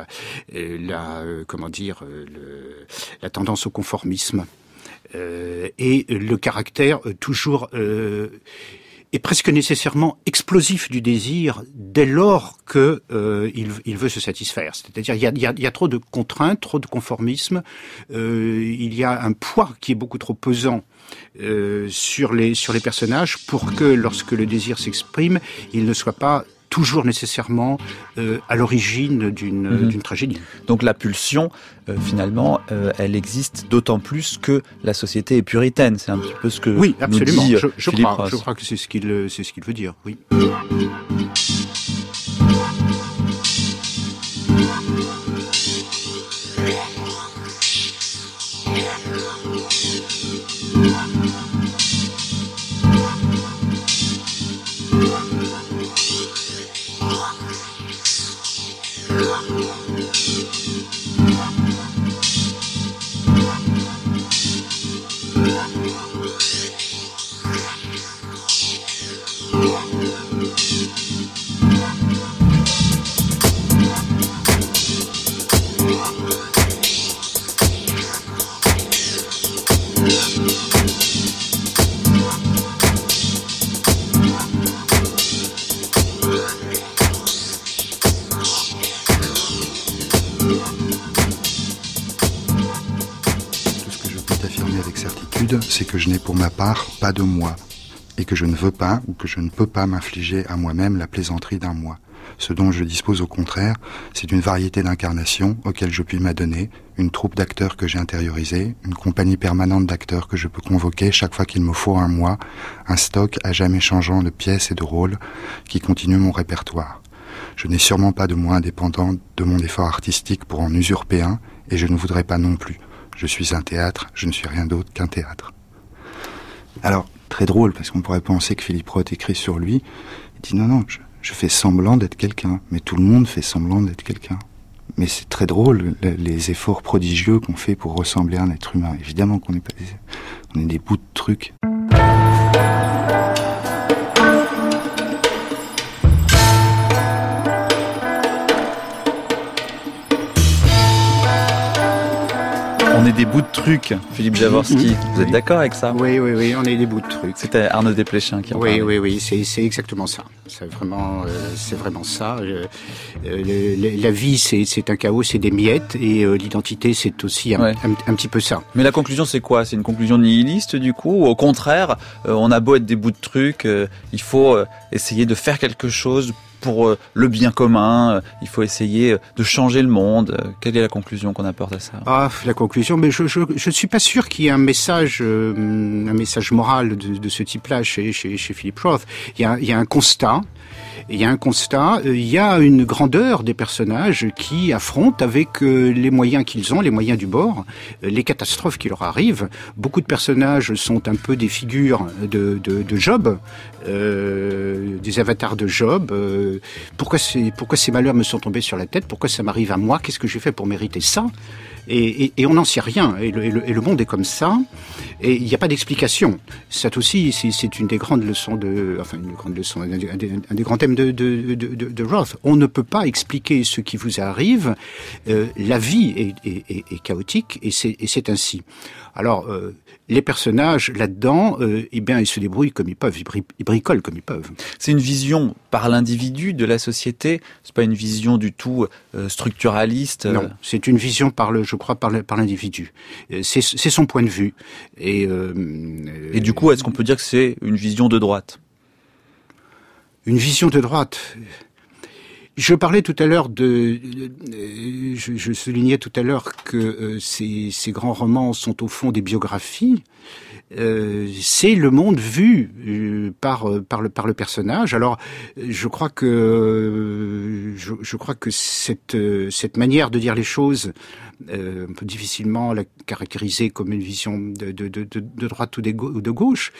la tendance au conformisme et le caractère toujours est presque nécessairement explosif du désir dès lors que il veut se satisfaire. C'est-à-dire il y a trop de contraintes, trop de conformisme, il y a un poids qui est beaucoup trop pesant sur les personnages pour que lorsque le désir s'exprime, il ne soit pas toujours nécessairement à l'origine d'une tragédie. Donc la pulsion, finalement, elle existe d'autant plus que la société est puritaine. C'est un petit peu ce que oui, absolument. nous dit Philippe Roth. Je crois que c'est ce qu'il veut dire, oui. affirmer avec certitude, c'est que je n'ai pour ma part pas de moi, et que je ne veux pas ou que je ne peux pas m'infliger à moi-même la plaisanterie d'un moi. Ce dont je dispose au contraire, c'est d'une variété d'incarnations auxquelles je puis m'adonner, une troupe d'acteurs que j'ai intériorisée, une compagnie permanente d'acteurs que je peux convoquer chaque fois qu'il me faut un moi, un stock à jamais changeant de pièces et de rôles qui continue mon répertoire. Je n'ai sûrement pas de moi indépendant de mon effort artistique pour en usurper un, et je ne voudrais pas non plus. Je suis un théâtre, je ne suis rien d'autre qu'un théâtre. Alors, très drôle, parce qu'on pourrait penser que Philippe Roth écrit sur lui. Il dit non, je fais semblant d'être quelqu'un, mais tout le monde fait semblant d'être quelqu'un. Mais c'est très drôle, les efforts prodigieux qu'on fait pour ressembler à un être humain. Évidemment qu'on on est des bouts de trucs. On est des bouts de trucs, Philippe Jaworski. Vous êtes d'accord avec ça ? Oui, on est des bouts de trucs. C'était Arnaud Desplechin qui en parlait. Oui, c'est exactement ça. C'est vraiment ça. La vie, c'est un chaos, c'est des miettes, et l'identité, c'est aussi un petit peu ça. Mais la conclusion, c'est quoi ? C'est une conclusion nihiliste, du coup ? Ou au contraire, on a beau être des bouts de trucs, il faut essayer de faire quelque chose pour le bien commun, il faut essayer de changer le monde. Quelle est la conclusion qu'on apporte à ça ? La conclusion, mais je ne suis pas sûr qu'il y ait un message moral de ce type-là chez Philippe Roth. Il y a un constat. Il y a une grandeur des personnages qui affrontent avec les moyens qu'ils ont, les moyens du bord, les catastrophes qui leur arrivent. Beaucoup de personnages sont un peu des figures de Job, des avatars de Job. Pourquoi ces malheurs me sont tombés sur la tête ? Pourquoi ça m'arrive à moi ? Qu'est-ce que j'ai fait pour mériter ça ? Et on n'en sait rien. Et le monde est comme ça. Et il n'y a pas d'explication. Ça aussi, c'est une des grandes leçons un des grands thèmes de Roth. On ne peut pas expliquer ce qui vous arrive. La vie est chaotique, et c'est ainsi. Alors, les personnages là-dedans, ils se débrouillent comme ils peuvent, ils bricolent comme ils peuvent. C'est une vision par l'individu de la société. C'est pas une vision du tout structuraliste. Non, c'est une vision par l'individu. C'est son point de vue. Et du coup, est-ce qu'on peut dire que c'est une vision de droite ? Une vision de droite. Je parlais tout à l'heure je soulignais tout à l'heure que ces grands romans sont au fond des biographies. C'est le monde vu par le personnage. Alors, je crois que cette manière de dire les choses, on peut difficilement la caractériser comme une vision de droite ou de gauche.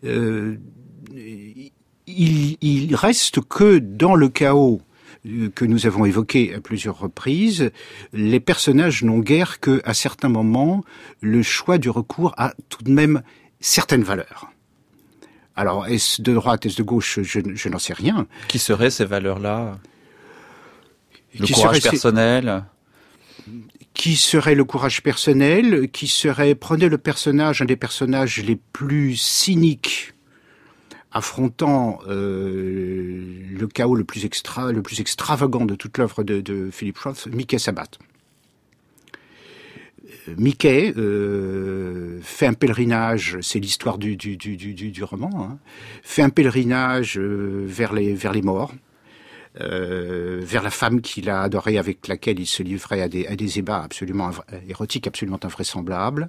Il reste que dans le chaos que nous avons évoqué à plusieurs reprises, les personnages n'ont guère qu'à certains moments le choix du recours à tout de même certaines valeurs. Alors, est-ce de droite, est-ce de gauche, je n'en sais rien. Qui seraient ces valeurs-là ? Le courage personnel ? Qui serait le courage personnel ? Prenez le personnage, un des personnages les plus cyniques, affrontant le chaos le plus extravagant de toute l'œuvre de Philippe Roth, Mickey Sabat. Mickey fait un pèlerinage, c'est l'histoire du roman, fait un pèlerinage vers les morts, vers la femme qu'il a adorée, avec laquelle il se livrait à des ébats absolument érotiques, absolument invraisemblables.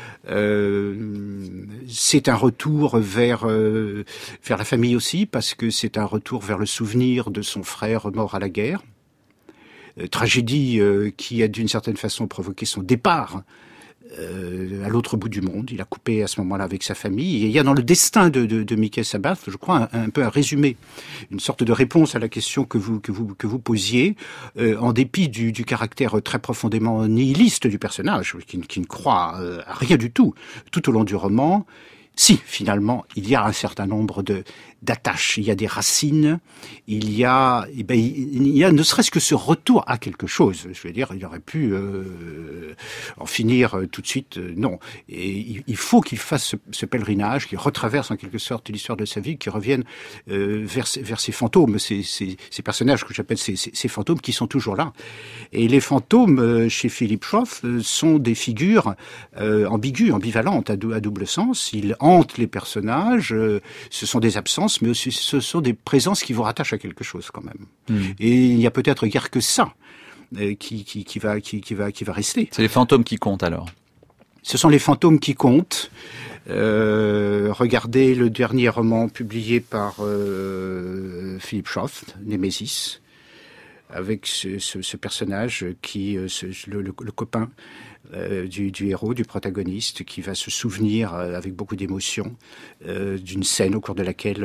C'est un retour vers la famille aussi, parce que c'est un retour vers le souvenir de son frère mort à la guerre. Tragédie qui a d'une certaine façon provoqué son départ à l'autre bout du monde. Il a coupé à ce moment-là avec sa famille. Et il y a dans le destin de Mickey Sabat, je crois, un peu un résumé, une sorte de réponse à la question que vous posiez, en dépit du caractère très profondément nihiliste du personnage, qui ne croit à rien du tout. Tout au long du roman, Si, finalement, il y a un certain nombre d'attaches, il y a des racines, il y a ne serait-ce que ce retour à quelque chose. Je veux dire, il aurait pu en finir tout de suite, non. Et il faut qu'il fasse ce pèlerinage, qu'il retraverse en quelque sorte l'histoire de sa vie, qu'il revienne vers ces fantômes, ces personnages que j'appelle ces fantômes qui sont toujours là. Et les fantômes, chez Philip Roth, sont des figures ambiguës, ambivalentes, à double sens. Ils hantent les personnages, ce sont des absences, mais aussi ce sont des présences qui vous rattachent à quelque chose quand même. Et il n'y a peut-être guère que ça qui va rester. C'est les fantômes qui comptent alors. Ce sont les fantômes qui comptent. Regardez le dernier roman publié par Philip Roth, Némésis, avec ce personnage qui, le copain du héros, du protagoniste, qui va se souvenir avec beaucoup d'émotion d'une scène au cours de laquelle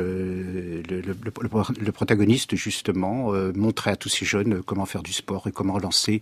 le protagoniste, justement, montrait à tous ces jeunes comment faire du sport et comment lancer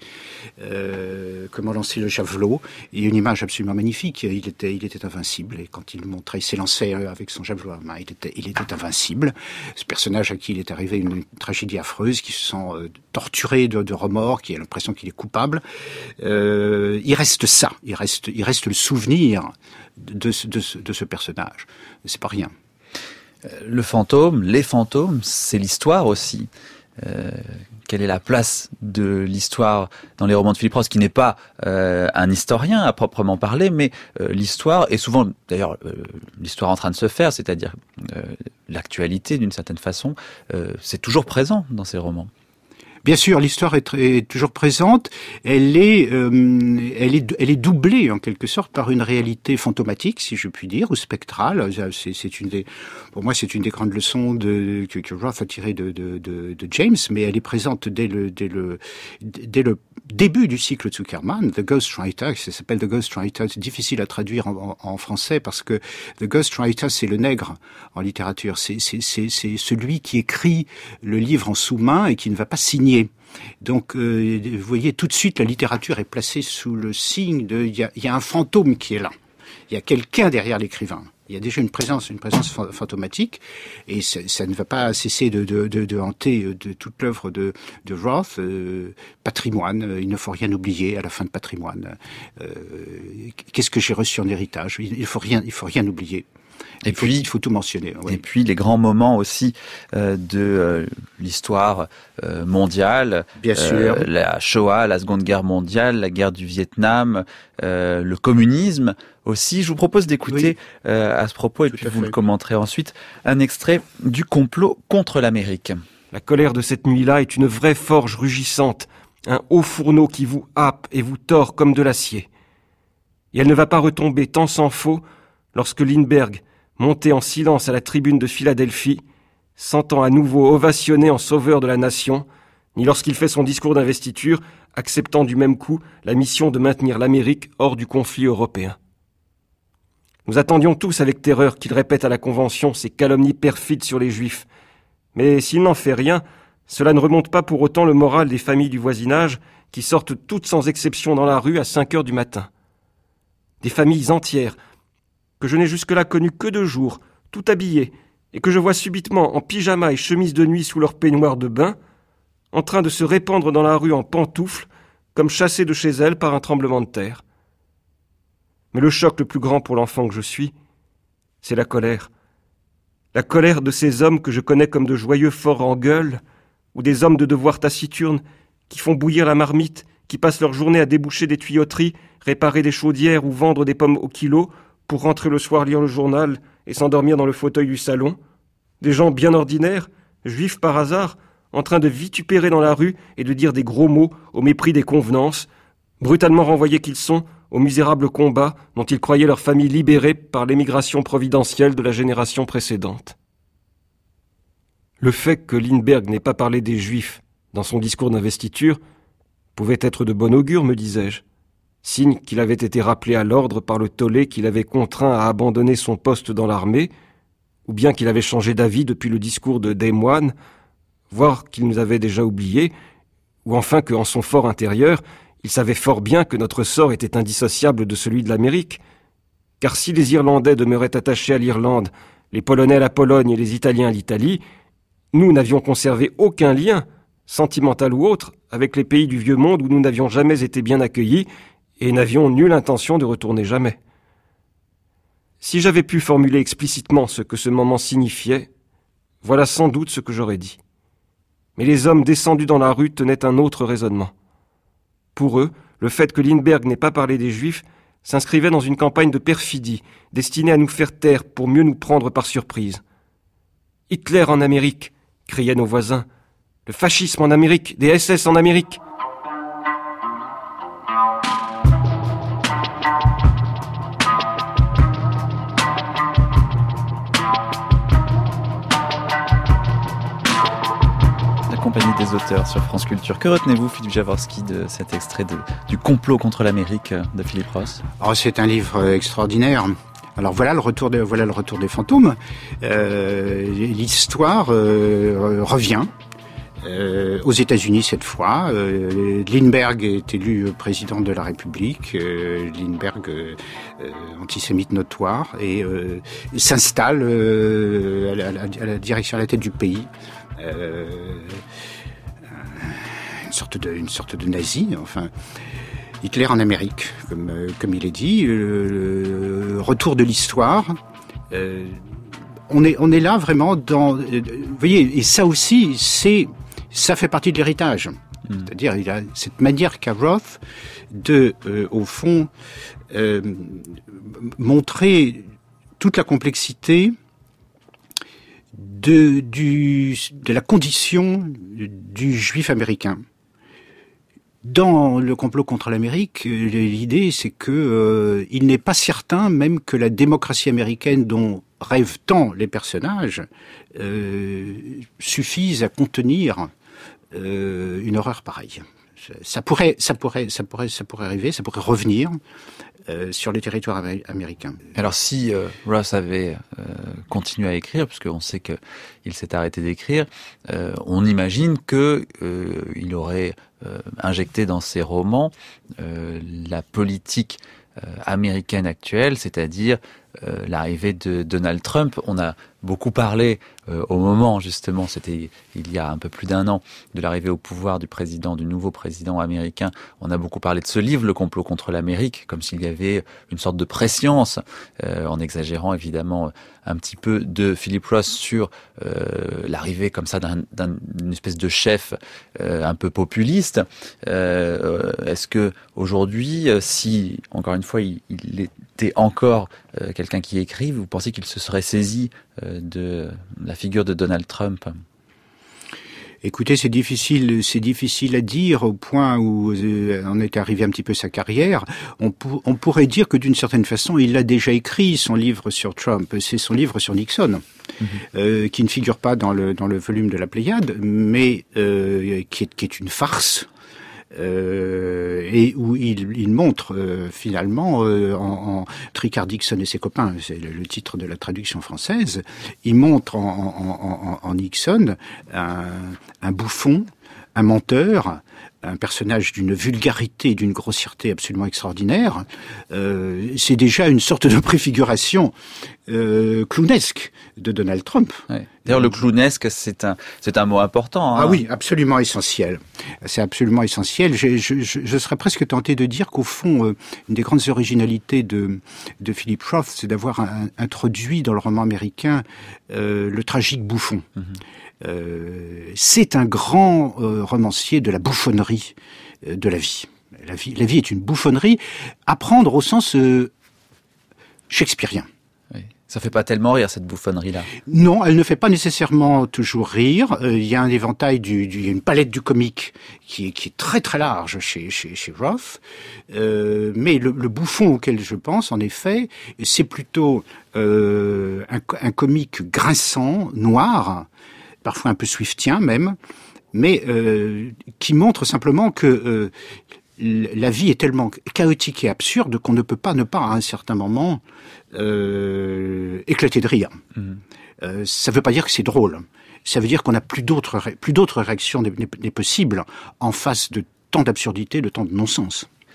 le javelot. Et une image absolument magnifique. Il était invincible, et quand il s'élançait avec son javelot à la main, il était invincible. Ce personnage à qui il est arrivé une tragédie affreuse, qui se sent torturé de remords, qui a l'impression qu'il est coupable. Il reste ça, il reste le souvenir de ce personnage. C'est pas rien. Le fantôme, les fantômes, c'est l'histoire aussi. Quelle est la place de l'histoire dans les romans de Philip Roth, qui n'est pas un historien à proprement parler, mais l'histoire, et souvent d'ailleurs l'histoire en train de se faire, c'est-à-dire l'actualité d'une certaine façon, c'est toujours présent dans ces romans. Bien sûr, l'histoire est toujours présente. Elle est doublée en quelque sorte par une réalité fantomatique, si je puis dire, ou spectrale. Pour moi, c'est une des grandes leçons que Roth a tirées de James, mais elle est présente dès le début du cycle Zuckerman, The Ghostwriter. Ça s'appelle The Ghostwriter. C'est difficile à traduire en français parce que The Ghostwriter, c'est le nègre en littérature. C'est celui qui écrit le livre en sous-main et qui ne va pas signer. Donc, vous voyez, tout de suite, la littérature est placée sous le signe il y a un fantôme qui est là. Il y a quelqu'un derrière l'écrivain. Il y a déjà une présence fantomatique, et ça ne va pas cesser de hanter de toute l'œuvre de Roth. Patrimoine, il ne faut rien oublier à la fin de Patrimoine. Qu'est-ce que j'ai reçu en héritage ? Il faut rien oublier. Il faut tout mentionner. Oui. Et puis les grands moments aussi de l'histoire mondiale. Bien sûr. La Shoah, la Seconde Guerre mondiale, la guerre du Vietnam, le communisme aussi. Je vous propose d'écouter à ce propos, et puis vous le commenterez ensuite, un extrait du Complot contre l'Amérique. La colère de cette nuit-là est une vraie forge rugissante, un haut fourneau qui vous happe et vous tord comme de l'acier. Et elle ne va pas retomber tant s'en faut lorsque Lindbergh, monté en silence à la tribune de Philadelphie, s'entend à nouveau ovationné en sauveur de la nation, ni lorsqu'il fait son discours d'investiture, acceptant du même coup la mission de maintenir l'Amérique hors du conflit européen. Nous attendions tous avec terreur qu'il répète à la Convention ces calomnies perfides sur les Juifs. Mais s'il n'en fait rien, cela ne remonte pas pour autant le moral des familles du voisinage qui sortent toutes sans exception dans la rue à 5 heures du matin. Des familles entières, que je n'ai jusque-là connues que 2 jours, tout habillées, et que je vois subitement en pyjama et chemise de nuit sous leur peignoir de bain, en train de se répandre dans la rue en pantoufles, comme chassées de chez elles par un tremblement de terre. Mais le choc le plus grand pour l'enfant que je suis, c'est la colère. La colère de ces hommes que je connais comme de joyeux forts en gueule, ou des hommes de devoir taciturnes qui font bouillir la marmite, qui passent leur journée à déboucher des tuyauteries, réparer des chaudières ou vendre des pommes au kilo, pour rentrer le soir lire le journal et s'endormir dans le fauteuil du salon. Des gens bien ordinaires, juifs par hasard, en train de vitupérer dans la rue et de dire des gros mots au mépris des convenances, brutalement renvoyés qu'ils sont au misérable combat dont ils croyaient leur famille libérée par l'émigration providentielle de la génération précédente. Le fait que Lindbergh n'ait pas parlé des Juifs dans son discours d'investiture pouvait être de bon augure, me disais-je, signe qu'il avait été rappelé à l'ordre par le tollé qui l'avait contraint à abandonner son poste dans l'armée, ou bien qu'il avait changé d'avis depuis le discours de Des Moines, voire qu'il nous avait déjà oubliés, ou enfin qu'en son fort intérieur, il savait fort bien que notre sort était indissociable de celui de l'Amérique, Car si les Irlandais demeuraient attachés à l'Irlande, les Polonais à la Pologne et les Italiens à l'Italie, nous n'avions conservé aucun lien, sentimental ou autre, avec les pays du vieux monde où nous n'avions jamais été bien accueillis et n'avions nulle intention de retourner jamais. Si j'avais pu formuler explicitement ce que ce moment signifiait, voilà sans doute ce que j'aurais dit. Mais les hommes descendus dans la rue tenaient un autre raisonnement. Pour eux, le fait que Lindbergh n'ait pas parlé des Juifs s'inscrivait dans une campagne de perfidie, destinée à nous faire taire pour mieux nous prendre par surprise. « Hitler en Amérique !» criaient nos voisins. « Le fascisme en Amérique, des SS en Amérique !» Compagnie des auteurs sur France Culture. Que retenez-vous, Philippe Jaworski, de cet extrait du complot contre l'Amérique de Philip Roth? C'est un livre extraordinaire. Alors voilà le retour des fantômes. L'histoire revient aux États-Unis cette fois. Lindbergh est élu président de la République. Lindbergh, antisémite notoire, et s'installe à la direction, à la tête du pays. Une sorte de nazi, enfin. Hitler en Amérique, comme il est dit, le retour de l'histoire. On est là vraiment dans, vous voyez, et ça aussi, ça fait partie de l'héritage. C'est-à-dire, il a cette manière qu'a Roth de, au fond, montrer toute la complexité de la condition du juif américain. Dans le complot contre l'Amérique, l'idée c'est que il n'est pas certain même que la démocratie américaine dont rêvent tant les personnages suffise à contenir une horreur pareille. Ça pourrait arriver, ça pourrait revenir sur les territoires américains. Alors si Roth avait continué à écrire, puisqu'on sait qu'il s'est arrêté d'écrire, on imagine que il aurait injecté dans ses romans la politique américaine actuelle, c'est-à-dire l'arrivée de Donald Trump. On a beaucoup parlé au moment, justement, c'était il y a un peu plus d'un an, de l'arrivée au pouvoir du nouveau président américain. On a beaucoup parlé de ce livre, Le complot contre l'Amérique, comme s'il y avait une sorte de prescience, en exagérant évidemment un petit peu, de Philip Roth sur l'arrivée comme ça d'une espèce de chef un peu populiste. Est-ce que aujourd'hui, si encore une fois il était encore quelqu'un qui écrit, vous pensez qu'il se serait saisi de la figure de Donald Trump? Écoutez, c'est difficile à dire au point où on est arrivé un petit peu sa carrière. On pourrait dire que d'une certaine façon, il a déjà écrit son livre sur Trump. C'est son livre sur Nixon, qui ne figure pas dans le volume de la Pléiade, mais qui est une farce. Et où il montre finalement en Tricard Dixon et ses copains, c'est le titre de la traduction française, il montre en Nixon un bouffon, un menteur, un personnage d'une vulgarité, d'une grossièreté absolument extraordinaire. C'est déjà une sorte de préfiguration clownesque de Donald Trump. Ouais. D'ailleurs, le clownesque, c'est un mot important. Hein. Ah oui, absolument essentiel. C'est absolument essentiel. Je serais presque tenté de dire qu'au fond, une des grandes originalités de Philip Roth, c'est d'avoir introduit dans le roman américain le tragique bouffon. C'est un grand romancier de la bouffonnerie de la vie. La vie est une bouffonnerie à prendre au sens shakespearien. Oui. Ça fait pas tellement rire, cette bouffonnerie-là. Non, elle ne fait pas nécessairement toujours rire. Il y a un éventail il y a une palette du comique qui est très très large chez Roth. Mais le bouffon auquel je pense, en effet, c'est plutôt un comique grinçant, noir, parfois un peu swiftien même, mais qui montre simplement que la vie est tellement chaotique et absurde qu'on ne peut pas ne pas, à un certain moment, éclater de rire. Ça ne veut pas dire que c'est drôle. Ça veut dire qu'on n'a plus d'autres réactions n'est possible en face de tant d'absurdité, de tant de non-sens.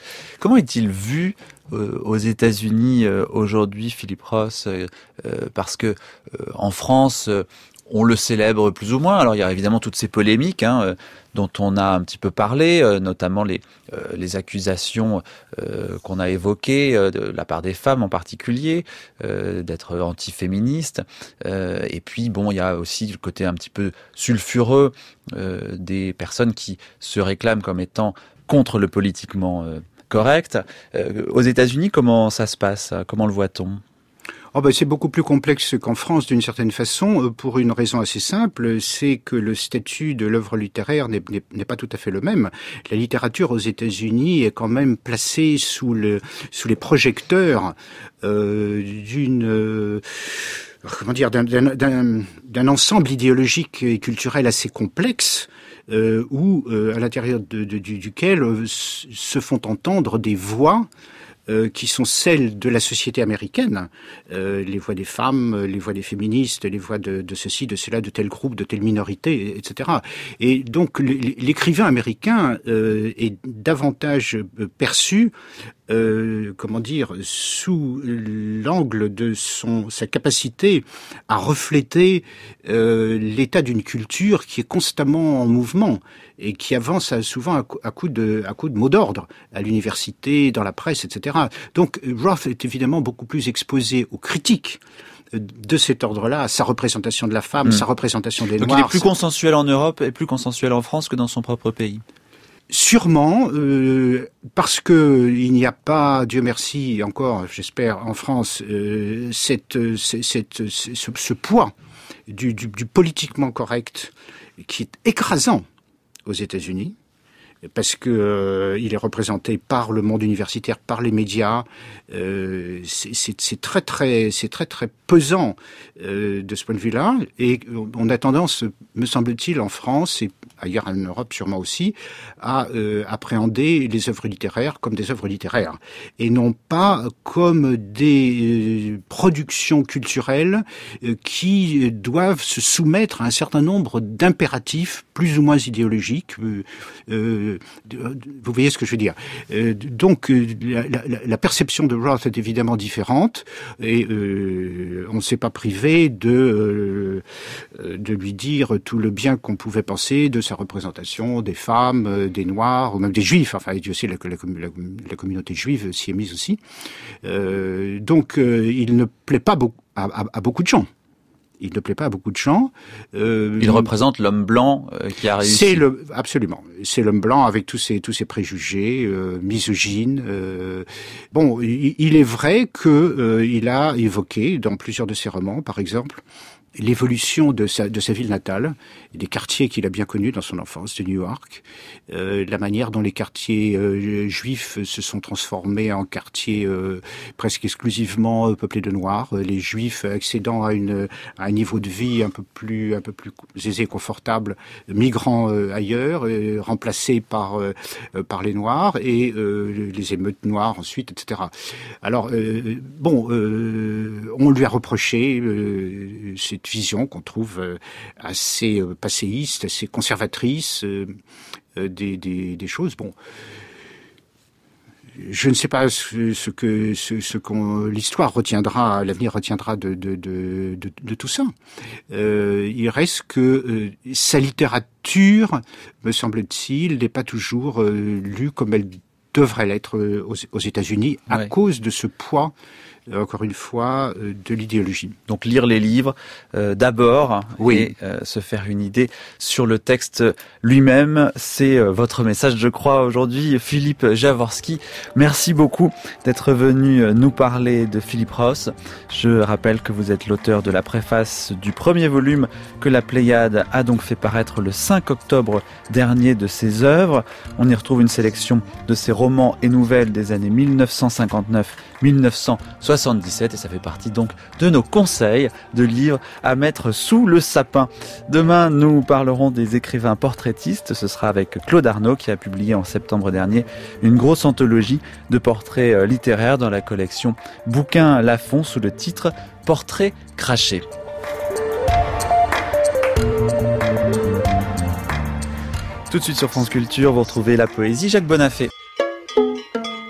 Comment est-il vu aux États-Unis aujourd'hui, Philippe Ross, parce que en France, on le célèbre plus ou moins. Alors il y a évidemment toutes ces polémiques dont on a un petit peu parlé, notamment les accusations qu'on a évoquées de la part des femmes en particulier, d'être antiféministes. Et puis bon, il y a aussi le côté un petit peu sulfureux des personnes qui se réclament comme étant contre le politiquement correct. Aux États-Unis, comment ça se passe? Comment le voit-on? C'est beaucoup plus complexe qu'en France d'une certaine façon, pour une raison assez simple, c'est que le statut de l'œuvre littéraire n'est pas tout à fait le même. La littérature aux États-Unis est quand même placée sous les projecteurs d'un ensemble idéologique et culturel assez complexe, où à l'intérieur duquel se font entendre des voix qui sont celles de la société américaine, les voix des femmes, les voix des féministes, les voix de ceci, de cela, de tel groupe, de telle minorité, etc. Et donc l'écrivain américain est davantage perçu sous l'angle de sa capacité à refléter l'état d'une culture qui est constamment en mouvement et qui avance souvent à coup de mots d'ordre à l'université, dans la presse, etc. Donc Roth est évidemment beaucoup plus exposé aux critiques de cet ordre-là, à sa représentation de la femme, sa représentation des Noirs. Donc il est plus consensuel en Europe et plus consensuel en France que dans son propre pays. Sûrement, parce que il n'y a pas, Dieu merci, encore, j'espère, en France, ce poids du politiquement correct qui est écrasant aux États-Unis, parce que il est représenté par le monde universitaire, par les médias. C'est très très pesant de ce point de vue-là, et on a tendance, me semble-t-il, en France et ailleurs en Europe sûrement aussi, à appréhender les œuvres littéraires comme des œuvres littéraires et non pas comme des productions culturelles qui doivent se soumettre à un certain nombre d'impératifs plus ou moins idéologiques. Vous voyez ce que je veux dire. Donc la perception de Roth est évidemment différente, et on ne s'est pas privé de lui dire tout le bien qu'on pouvait penser de sa représentation des femmes, des Noirs, ou même des Juifs. Enfin, Dieu sait, la communauté juive s'y est mise aussi. Donc il ne plaît pas à beaucoup de gens. Il ne plaît pas à beaucoup de gens. Il représente l'homme blanc qui a réussi. Absolument. C'est l'homme blanc avec tous ses préjugés, misogynes. Il est vrai que il a évoqué dans plusieurs de ses romans, par exemple, l'évolution de sa ville natale, des quartiers qu'il a bien connus dans son enfance, de New York, la manière dont les quartiers juifs se sont transformés en quartiers presque exclusivement peuplés de Noirs, les Juifs accédant à un niveau de vie un peu plus aisé et confortable, migrant ailleurs, remplacés par les Noirs, et les émeutes noires ensuite, etc. Alors on lui a reproché cette vision qu'on trouve assez passéiste, assez conservatrice des choses. Bon, je ne sais pas ce que l'histoire retiendra, l'avenir retiendra de tout ça. Il reste que sa littérature, me semble-t-il, n'est pas toujours lue comme elle devrait l'être aux États-Unis à cause de ce poids, encore une fois, de l'idéologie. Donc lire les livres d'abord, et se faire une idée sur le texte lui-même. C'est votre message, je crois, aujourd'hui. Philippe Jaworski, merci beaucoup d'être venu nous parler de Philippe Ross. Je rappelle que vous êtes l'auteur de la préface du premier volume que la Pléiade a donc fait paraître le 5 octobre dernier de ses œuvres. On y retrouve une sélection de ses romans et nouvelles des années 1959-1977, et ça fait partie donc de nos conseils de livres à mettre sous le sapin. Demain, nous parlerons des écrivains portraitistes. Ce sera avec Claude Arnaud qui a publié en septembre dernier une grosse anthologie de portraits littéraires dans la collection Bouquins Lafon sous le titre Portraits crachés. Tout de suite sur France Culture, vous retrouvez la poésie Jacques Bonafé.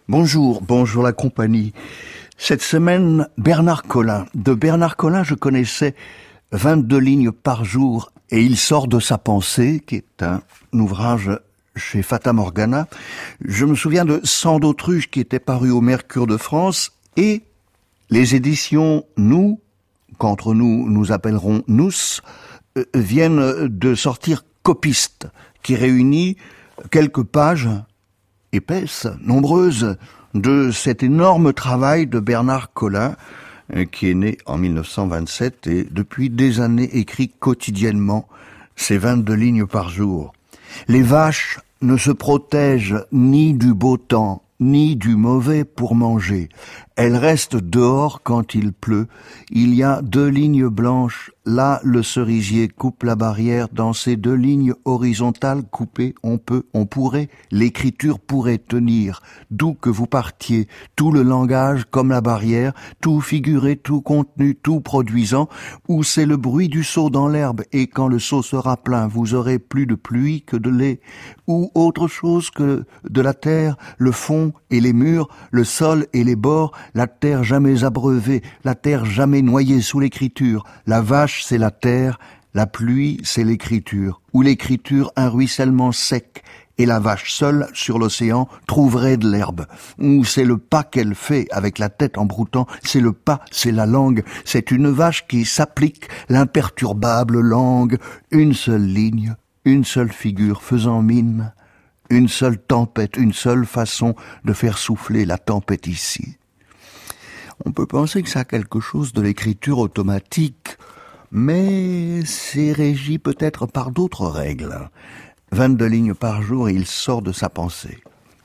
Bonjour la compagnie. Cette semaine, Bernard Collin. De Bernard Collin, je connaissais 22 lignes par jour et il sort de sa pensée, qui est un ouvrage chez Fata Morgana. Je me souviens de Sang d'autruche qui était paru au Mercure de France et les éditions Nous, qu'entre nous appellerons Nous, viennent de sortir Copiste, qui réunit quelques pages épaisses, nombreuses, de cet énorme travail de Bernard Collin, qui est né en 1927 et depuis des années écrit quotidiennement ces 22 lignes par jour. Les vaches ne se protègent ni du beau temps, ni du mauvais pour manger. Elles restent dehors quand il pleut. Il y a 2 lignes blanches. Là, le cerisier coupe la barrière. Dans ces 2 lignes horizontales coupées, on pourrait, l'écriture pourrait tenir. D'où que vous partiez, tout le langage comme la barrière, tout figuré, tout contenu, tout produisant, où c'est le bruit du seau dans l'herbe, et quand le seau sera plein, vous aurez plus de pluie que de lait, ou autre chose que de la terre, le fond et les murs, le sol et les bords, la terre jamais abreuvée, la terre jamais noyée sous l'écriture. La vache, c'est la terre, la pluie, c'est l'écriture. Ou l'écriture, un ruissellement sec, et la vache seule, sur l'océan, trouverait de l'herbe. Ou c'est le pas qu'elle fait, avec la tête en broutant, c'est le pas, c'est la langue, c'est une vache qui s'applique, l'imperturbable langue, une seule ligne, une seule figure faisant mine, une seule tempête, une seule façon de faire souffler la tempête ici. On peut penser que ça a quelque chose de l'écriture automatique, mais c'est régi peut-être par d'autres règles. 22 lignes par jour et il sort de sa pensée.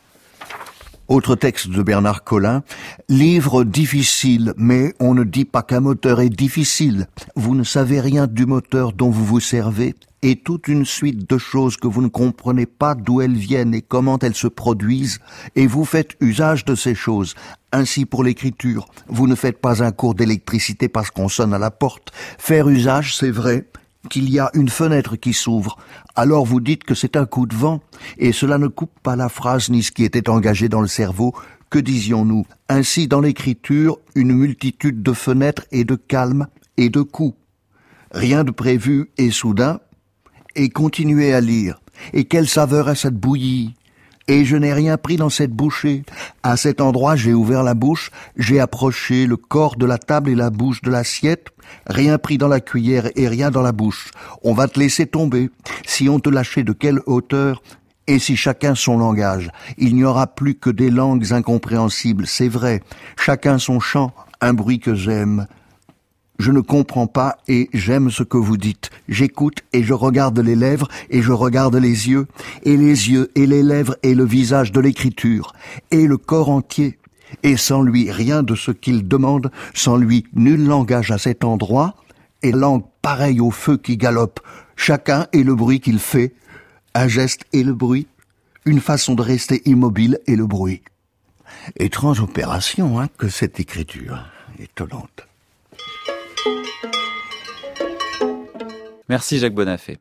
Autre texte de Bernard Collin, livre difficile, mais on ne dit pas qu'un moteur est difficile. Vous ne savez rien du moteur dont vous vous servez, et toute une suite de choses que vous ne comprenez pas d'où elles viennent et comment elles se produisent, et vous faites usage de ces choses. Ainsi pour l'écriture, vous ne faites pas un cours d'électricité parce qu'on sonne à la porte. Faire usage, c'est vrai, qu'il y a une fenêtre qui s'ouvre. Alors vous dites que c'est un coup de vent, et cela ne coupe pas la phrase ni ce qui était engagé dans le cerveau. Que disions-nous? Ainsi dans l'écriture, une multitude de fenêtres et de calmes et de coups. Rien de prévu et soudain, et continuez à lire. Et quelle saveur à cette bouillie! Et je n'ai rien pris dans cette bouchée. À cet endroit, j'ai ouvert la bouche, j'ai approché le corps de la table et la bouche de l'assiette, rien pris dans la cuillère et rien dans la bouche. On va te laisser tomber. Si on te lâchait, de quelle hauteur? Et si chacun son langage? Il n'y aura plus que des langues incompréhensibles, c'est vrai. Chacun son chant, un bruit que j'aime. Je ne comprends pas et j'aime ce que vous dites. J'écoute et je regarde les lèvres et je regarde les yeux et les lèvres et le visage de l'écriture et le corps entier. Et sans lui, rien de ce qu'il demande, sans lui, nul langage à cet endroit et langue pareille au feu qui galope. Chacun et le bruit qu'il fait, un geste et le bruit, une façon de rester immobile et le bruit. Étrange opération, que cette écriture. Étonnante. Merci Jacques Bonafé.